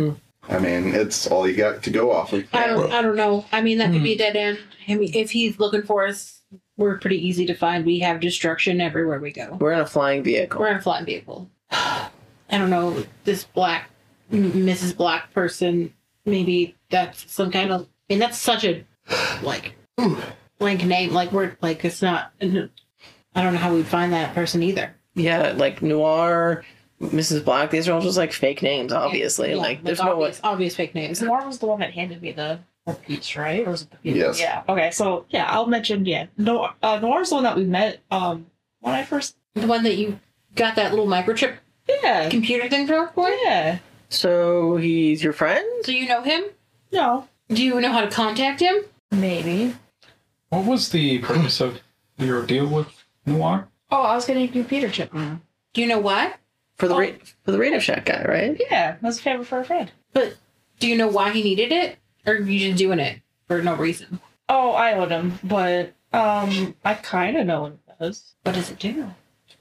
I mean, it's all you got to go off of. I don't. I don't know. I mean, that could be a dead end. I mean, if he's looking for us, we're pretty easy to find. We have destruction everywhere we go. We're in a flying vehicle. We're in a flying vehicle. I don't know. This black M- Missus Black person. Maybe that's some kind of. I mean, that's such a like blank name. Like we're like it's not. I don't know how we'd find that person either. Yeah, like Noir, Missus Black. These are all just like fake names, obviously. Yeah, like, there's obvious, obvious fake names. Noir was the one that handed me the, the piece, right? Or was it the piece? Yes. Yeah. Okay. So yeah, I'll mention yeah. Noir, uh, Noir's the one that we met um when I first. The one that you got that little microchip Yeah. computer thing for. for? Yeah. no. So he's your friend? So you know him? No. Do you know how to contact him? Maybe. What was the purpose of your deal with Noir? Oh, I was getting a computer chip. Do you know why? For the Oh. ra- for the Radio Shack guy, right? Yeah, that's a favor for a friend. But do you know why he needed it? Or are you just doing it for no reason? Oh, I owed him, but um, I kind of know what it does. What does it do?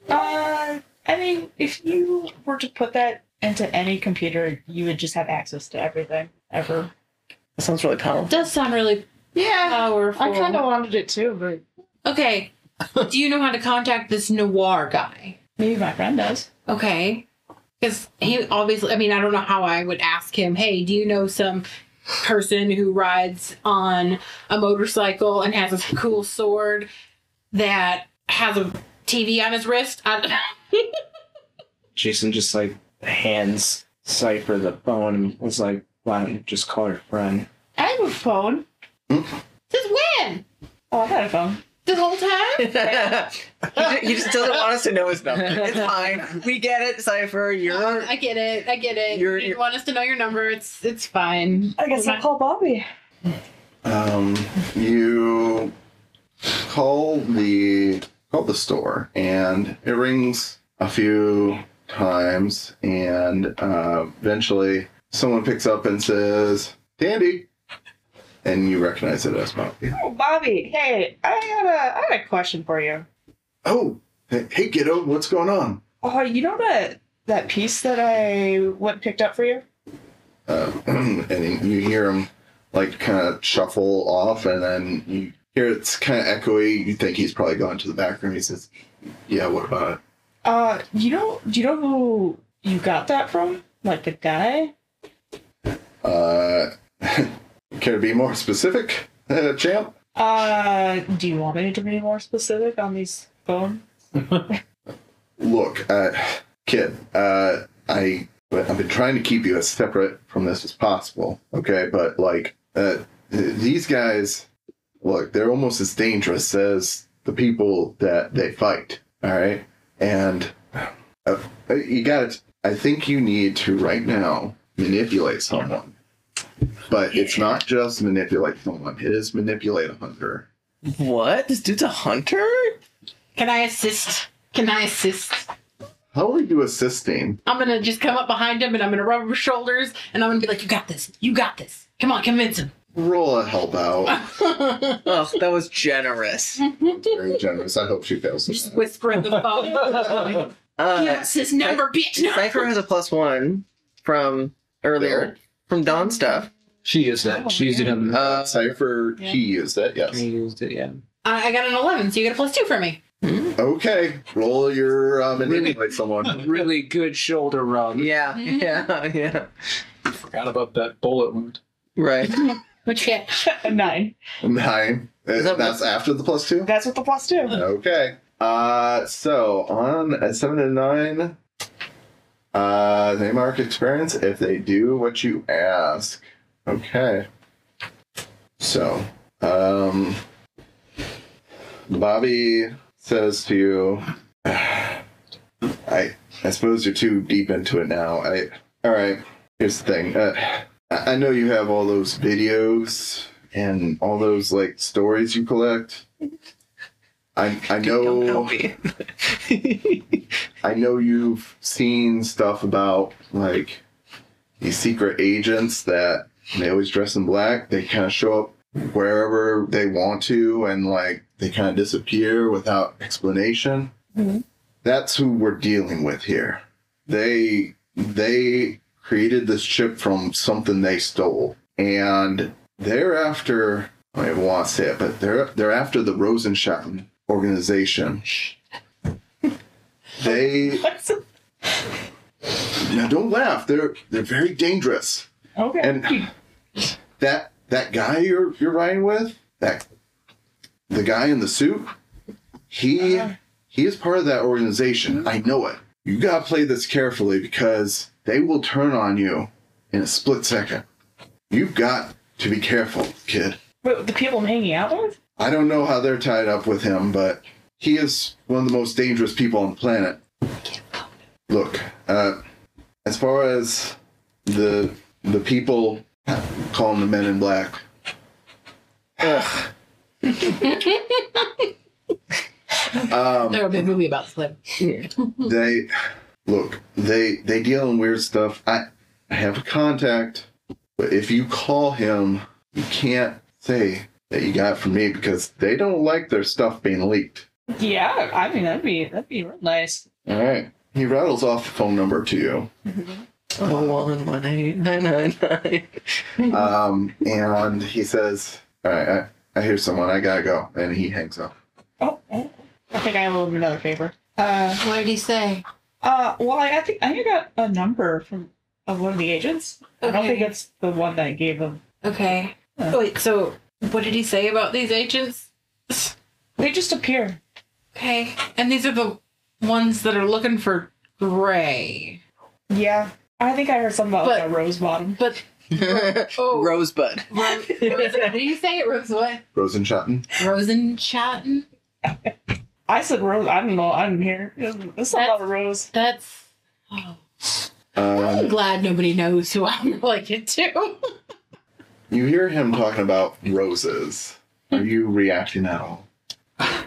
Uh, I mean, if you were to put that into any computer, you would just have access to everything ever. That sounds really It powerful. does sound really Yeah, powerful. I kind of wanted it too, but Okay. Do you know how to contact this Noir guy? maybe my friend does. Okay. Because he obviously, I mean, I don't know how I would ask him, hey, do you know some person who rides on a motorcycle and has a cool sword that has a T V on his wrist? I, Jason just like hands Cypher the phone and was like, why don't you just call your friend? I have a phone. Since when? Oh, I've had a phone. This whole time? he, just, he just doesn't want us to know his number. It's fine. We get it, Cypher. You're I get it. I get it. You're- you you're- want us to know your number. It's it's fine. I guess I'll call Bobby. Um, you call the call the store, and it rings a few times, and uh, eventually someone picks up and says, "Tandy," and you recognize it as Bobby. Oh, Bobby. Hey, I had a I had a question for you. Oh, hey, hey kiddo, what's going on? Oh, you know that that piece that I went and picked up for you? Uh, and you hear him like kind of shuffle off, and then you hear it's kind of echoey. You think he's probably gone to the back room. He says, "Yeah, what about it?" Uh, you know, do you know who you got that from? Like the guy? Uh, care to be more specific, uh, champ? Uh, do you want me to be more specific on these phones? Look, uh, kid, uh, I, I've been trying to keep you as separate from this as possible, okay? But, like, uh, these guys, look, they're almost as dangerous as the people that they fight, all right? And uh, you got I think you need to, right now, manipulate someone. But it's not just manipulate someone. It is manipulate a hunter. What? This dude's a hunter? Can I assist? Can I assist? How are you assisting? I'm gonna just come up behind him and I'm gonna rub his shoulders and I'm gonna be like, "You got this. You got this. Come on, convince him." Roll a help out. Oh, that was generous. Very generous. I hope she fails. Just whisper in the phone. Uh, Yes, his number, bitch. No. Cypher has a plus one from earlier, from Dawn stuff. She used that. She used it in. Uh, Cypher, he used it, yes. He used it, yeah. I I got an eleven, so you get a plus two for me. Okay, roll your uh, manipulate someone. Really good shoulder rub. yeah, yeah, yeah. Forgot about that bullet wound. Right. Which yeah. A nine. Nine. Uh, that That's after the plus two? That's what the plus two. Okay. Uh, so on a seven and nine, uh, they mark experience if they do what you ask. Okay. So, um, Bobby says to you, I, I suppose you're too deep into it now. I, all right. Here's the thing. Uh, I I know you have all those videos and all those like stories you collect. I I Don't know help me. I know you've seen stuff about like these secret agents that they always dress in black. They kind of show up wherever they want to, and like they kind of disappear without explanation. Mhm. That's who we're dealing with here. They they created this chip from something they stole, and they're after. I don't even want to say it, but they're they're after the Rosenschatten organization. They now don't laugh. They're they're very dangerous. Okay. And that that guy you're you're riding with, that the guy in the suit, he he is part of that organization. I know it. You gotta play this carefully because they will turn on you in a split second. You've got to be careful, kid. Wait, the people I'm hanging out with? I don't know how they're tied up with him, but he is one of the most dangerous people on the planet. Look, uh, as far as the the people calling the Men in Black, Ugh. um, There'll be a movie about Slim. they look they they deal in weird stuff. I I have a contact, but if you call him, you can't say that you got it from me because they don't like their stuff being leaked. Yeah, I mean that'd be that'd be real nice. All right. He rattles off the phone number to you. Oh, one, one, eight, nine, nine, nine. Um, and he says, all right, I, I hear someone. I gotta go. And he hangs up. Oh, oh, I think I have a little another favor. Uh, What did he say? uh, well, I, I think I think I got a number from of one of the agents. I don't Okay. think it's the one that I gave them. Okay. Uh. Wait, so what did he say about these agents? They just appear. Okay. And these are the ones that are looking for Gray. Yeah, I think I heard something about like, But- a rose bottom. But oh, Rosebud. Ro- what did you say it? Rose what? Rosenschatten. Rosenchatten? I said rose. I don't know. I didn't hear. It's not about a rose. That's. Oh. I'm Um, glad nobody knows who I'm related to. you hear him talking about roses. Are you reacting at all? Uh,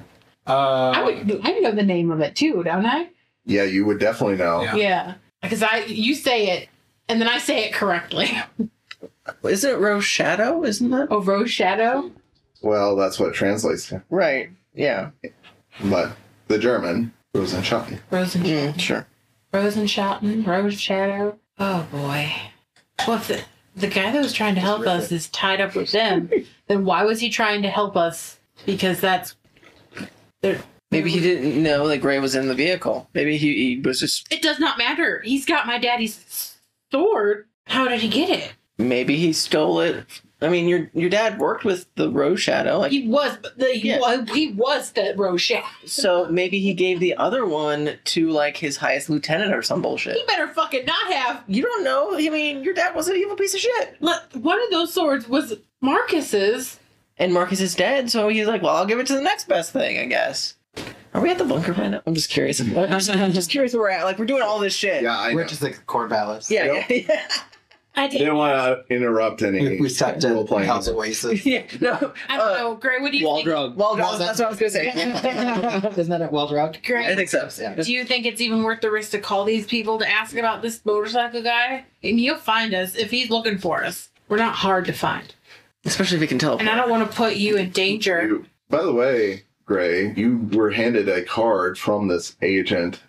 I would. I know the name of it too, don't I? Yeah, you would definitely know. Yeah. Yeah, because I you say it and then I say it correctly. Isn't it Rose Shadow? Isn't that? Oh, Rose Shadow. Well, that's what it translates to. Right. Yeah. But the German, Rosenschatten. Rosen. Mm, sure. Rosenschatten. Rose Shadow. Oh boy. Well, if the the guy that was trying to help us is tied up with them, then why was he trying to help us? Because that's. They're, Maybe he didn't know that Gray was in the vehicle. Maybe he, he was just. it does not matter. He's got my daddy's sword. How did he get it? Maybe he stole it. I mean, your your dad worked with the Rose Shadow. Like, He was the he, Yeah. was, he was the Rose Shadow. so maybe he gave the other one to like his highest lieutenant or some bullshit. He better fucking not have. You don't know. I mean, your dad was an evil piece of shit. Look, one of those swords was Marcus's. And Marcus is dead, so he's like, well, I'll give it to the next best thing, I guess. Are we at the bunker right now? I'm just curious. I'm just curious where we're at. Like, we're doing all this shit. Yeah, I We're know. just like Cord Palace. Yeah, Yep. yeah, yeah. I I did. didn't want to interrupt any. We, we stepped in role-playing. House Oasis. yeah. No. I don't uh, know, Gray. What do you Wall think? drug. Well, Well, that's what I was going to say. Isn't that it? Well drugged? I Gray, think so. Yeah. do you think it's even worth the risk to call these people to ask about this motorcycle guy? And he'll find us if he's looking for us. We're not hard to find, Especially if he can teleport. and I don't want to put you in danger. You, by the way, Gray, you were handed a card from this agent.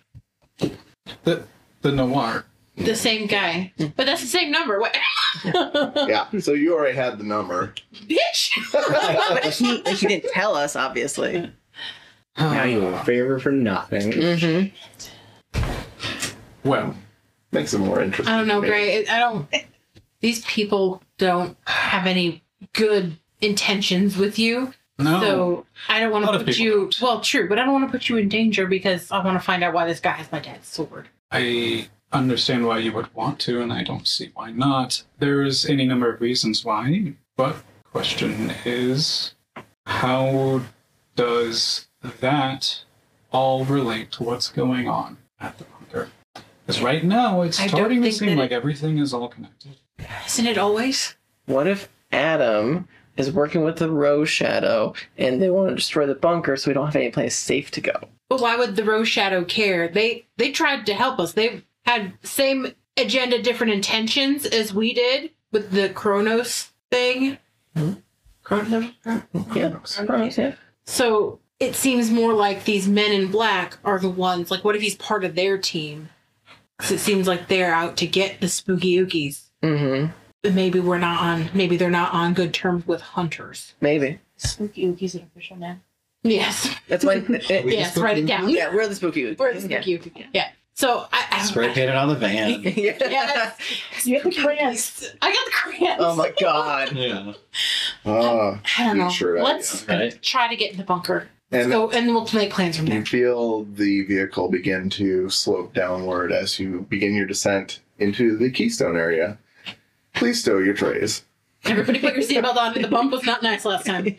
the the Noir. The same guy, but that's the same number. What? Yeah, so you already had the number. Bitch! But he, he didn't tell us, obviously. Now you a favor for nothing. Mm-hmm. Well, Makes it more interesting. I don't know, to me. Gray. I don't. These people don't have any good intentions with you. no. So I don't want A lot to of put people you. don't. Well, true, but I don't want to put you in danger because I want to find out why this guy has my dad's sword. I understand why you would want to, and I don't see why not. There's any number of reasons why, but question is, how does that all relate to what's going on at the bunker? Because right now, it's I don't starting to think seem that like it- everything is all connected. Isn't it always? What if Adam is working with the Rose Shadow and they want to destroy the bunker so we don't have any place safe to go? But why would the Rose Shadow care? They they tried to help us. They had same agenda, different intentions as we did with the Kronos thing. Hmm? Kronos. Yeah. Surprise, yeah. So it seems more like these men in black are the ones. Like, what if he's part of their team? 'Cause it seems like they're out to get the spooky ookies. Mm-hmm. But maybe we're not on. Maybe they're not on good terms with hunters. Maybe. Spooky Ookie's an official name. Yes. That's when. Yes. Write it down. Yeah, we're the spooky. We're the spooky ookies. Yeah. So I. I Spray painted on the van. Yeah. Yes. You have the crayons. I got the crayons. Oh my god. Yeah. Ah, I don't know. sure idea. Let's Right. try to get in the bunker. Let's And go, and we'll make plans from you there. feel the vehicle begin to slope downward as you begin your descent into the Keystone area. Please stow your trays. Everybody put your seatbelt on. The bump was not nice last time.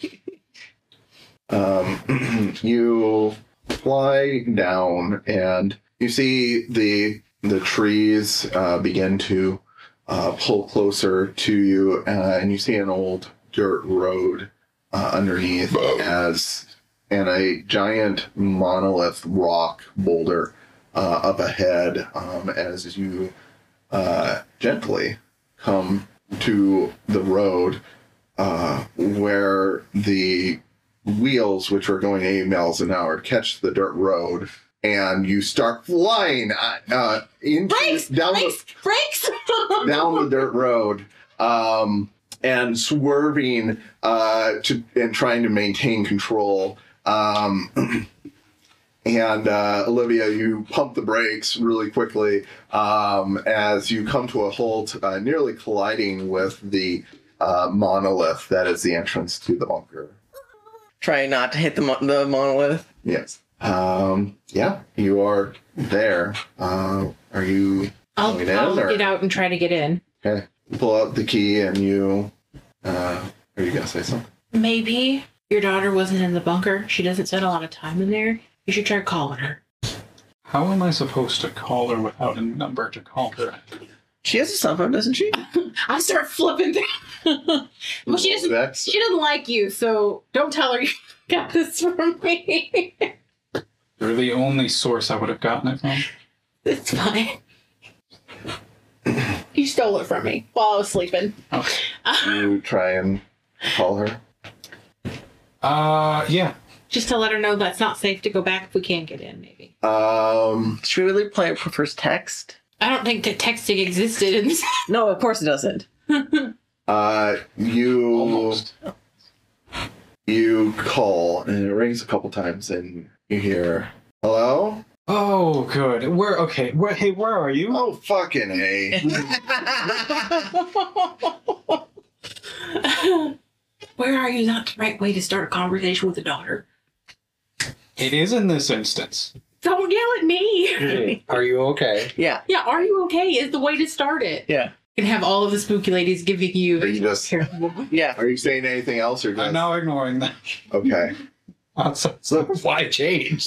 Um, you fly down and you see the the trees uh, begin to uh, pull closer to you, uh, and you see an old dirt road uh, underneath as and a giant monolith rock boulder uh, up ahead um, as you uh, gently come to the road uh, where the wheels, which are going eighty miles an hour, catch the dirt road, and you start flying uh, uh, into Brakes! down Brakes! Brakes! the down the dirt road, um, and swerving uh, to and trying to maintain control. Um, and uh, Olivia, you pump the brakes really quickly um, as you come to a halt, uh, nearly colliding with the uh, monolith that is the entrance to the bunker. Trying not to hit the, mo- the monolith. Yes. Um, yeah, you are there. Uh, are you I'll, going in? I'll or? get out and try to get in. Okay. Pull out the key and you. Uh, are you going to say something? Maybe your daughter wasn't in the bunker. She doesn't spend a lot of time in there. You should try calling her. How am I supposed to call her without a number to call her? She has a cell phone, doesn't she? I start flipping through. Well, she doesn't. That's, She doesn't like you, so don't tell her. got this from me. You're the only source I would have gotten it from. It's fine. You stole it from me while I was sleeping. Okay. You try and call her. Uh, yeah. Just to let her know that it's not safe to go back if we can't get in, maybe. Um, Should we really play it prefers text? I don't think that texting existed in this. No, of course it doesn't. uh, you Almost. you call and it rings a couple times and you hear, "Hello? Oh, good. Where? Okay. Where? Hey, where are you? Oh, fucking A." Where are you? Not the right way to start a conversation with a daughter. It is in this instance. Don't yell at me. Are you okay? Yeah, Yeah, are you okay? Is the way to start it. yeah, You can have all of the spooky ladies giving you. Are you just yeah. Are you saying anything else or just I'm now ignoring that. okay? That's, So why change?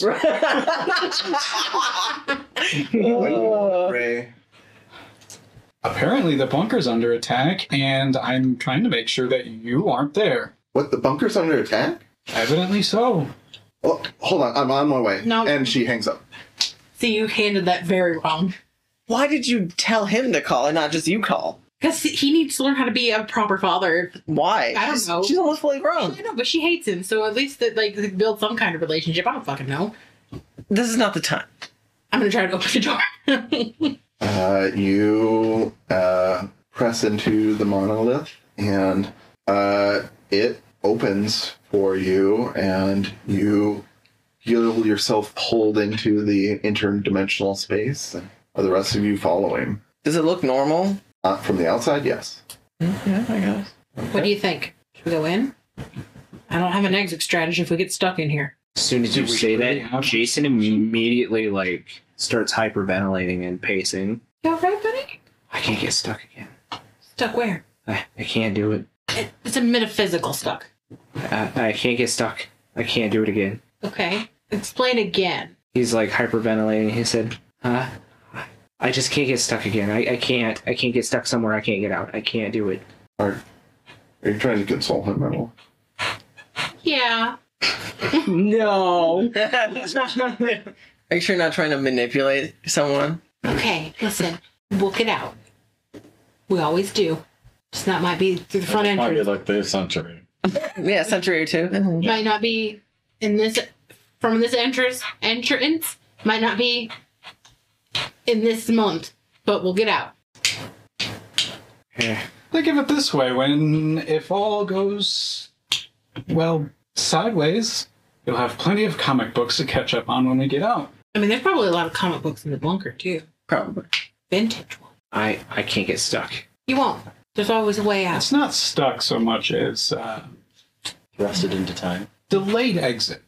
Uh, Ray, apparently, the bunker's under attack, and I'm trying to make sure that you aren't there. what? The bunker's under attack? Evidently so. Oh, hold on, I'm on my way. No. And she hangs up. See, you handled that very wrong. Why did you tell him to call and not just you call? Because he needs to learn how to be a proper father. Why? I don't She's- know. She's almost fully grown. I know, but she hates him, so at least that like they build some kind of relationship. I don't fucking know. This is not the time. I'm gonna try to open the door. Uh, you uh, press into the monolith, and uh, it opens for you, and you feel yourself pulled into the interdimensional space. Are the rest of you following? Does it look normal? Uh, from the outside, yes. Yeah, I guess. What do you think? Should we go in? I don't have an exit strategy if we get stuck in here. As soon as Do you we say really that, have- Jason immediately like starts hyperventilating and pacing. You alright, buddy? I can't get stuck again. Stuck where? I, I can't do it. It, it's a metaphysical stuck. I, I can't get stuck. I can't do it again. Okay. Explain again. He's like hyperventilating. He said, huh? I just can't get stuck again. I, I can't. I can't get stuck somewhere. I can't get out. I can't do it. Are, are you trying to console him at all? Yeah. No. Are you sure you're not trying to manipulate someone? Okay, listen. We'll get out. We always do. Just not might be through the front Might be entrance. like this century. Yeah, a century or two. Might not be in this from this entrance entrance. Might not be in this month, but we'll get out. Yeah. Think of it this way: when if all goes well sideways, you'll have plenty of comic books to catch up on when we get out. I mean, there's probably a lot of comic books in the bunker too. Probably. Vintage one. I I can't get stuck. You won't. There's always a way out. It's not stuck so much as uh, Thrusted into time. delayed exit.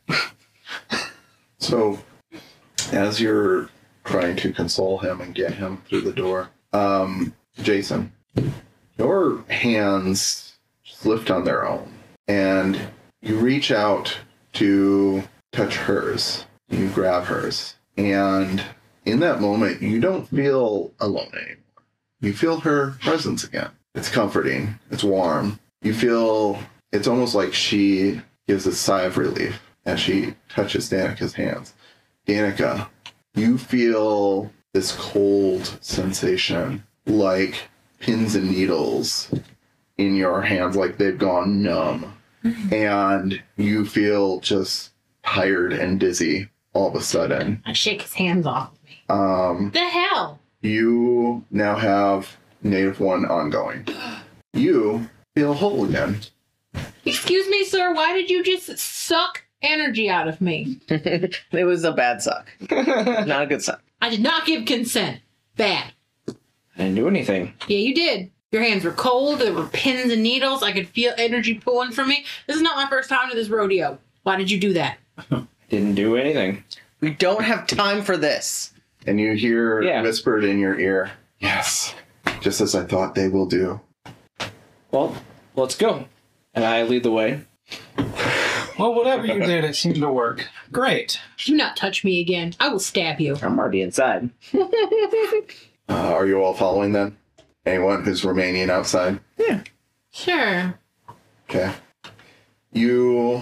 So, as you're trying to console him and get him through the door, um, Jason, your hands just lift on their own, and you reach out to touch hers. You grab hers, and in that moment, you don't feel alone anymore. You feel her presence again. It's comforting. It's warm. You feel it's almost like she gives a sigh of relief as she touches Danica's hands. Danica, you feel this cold sensation, like pins and needles in your hands, like they've gone numb. And you feel just tired and dizzy all of a sudden. I shake his hands off of me. Um, The hell? you now have Native One ongoing. You feel whole again. Excuse me, sir. Why did you just suck energy out of me? It was a bad suck. Not a good suck. I did not give consent. Bad. I didn't do anything. Yeah, you did. Your hands were cold. There were pins and needles. I could feel energy pulling from me. This is not my first time to this rodeo. Why did you do that? Didn't do anything. We don't have time for this. And you hear Yeah. whispered in your ear, yes, just as I thought they will do. Well, let's go. And I lead the way. Well, whatever you did, it seemed to work. Great. Do not touch me again. I will stab you. I'm already inside. Uh, are you all following then? Anyone who's remaining outside? Sure. Okay. You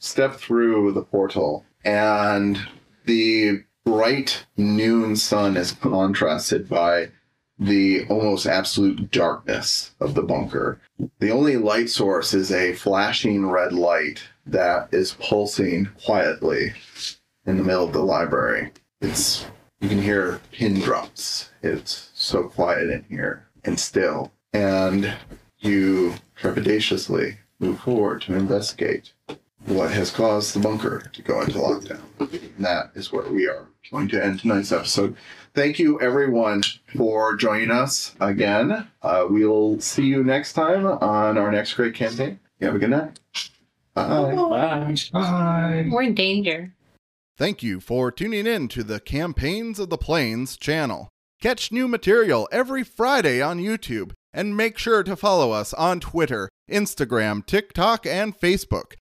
step through the portal, and the bright noon sun is contrasted by the almost absolute darkness of the bunker. The only light source is a flashing red light that is pulsing quietly in the middle of the library. It's you can hear pin drops. It's so quiet in here and still. And you trepidatiously move forward to investigate what has caused the bunker to go into lockdown. And that is where we are going to end tonight's episode. Thank you, everyone, for joining us again. Uh, we'll see you next time on our next great campaign. You have a good night. Bye. Bye. Bye. We're in danger. Thank you for tuning in to the Campaigns of the Plains channel. Catch new material every Friday on YouTube, and make sure to follow us on Twitter, Instagram, TikTok, and Facebook.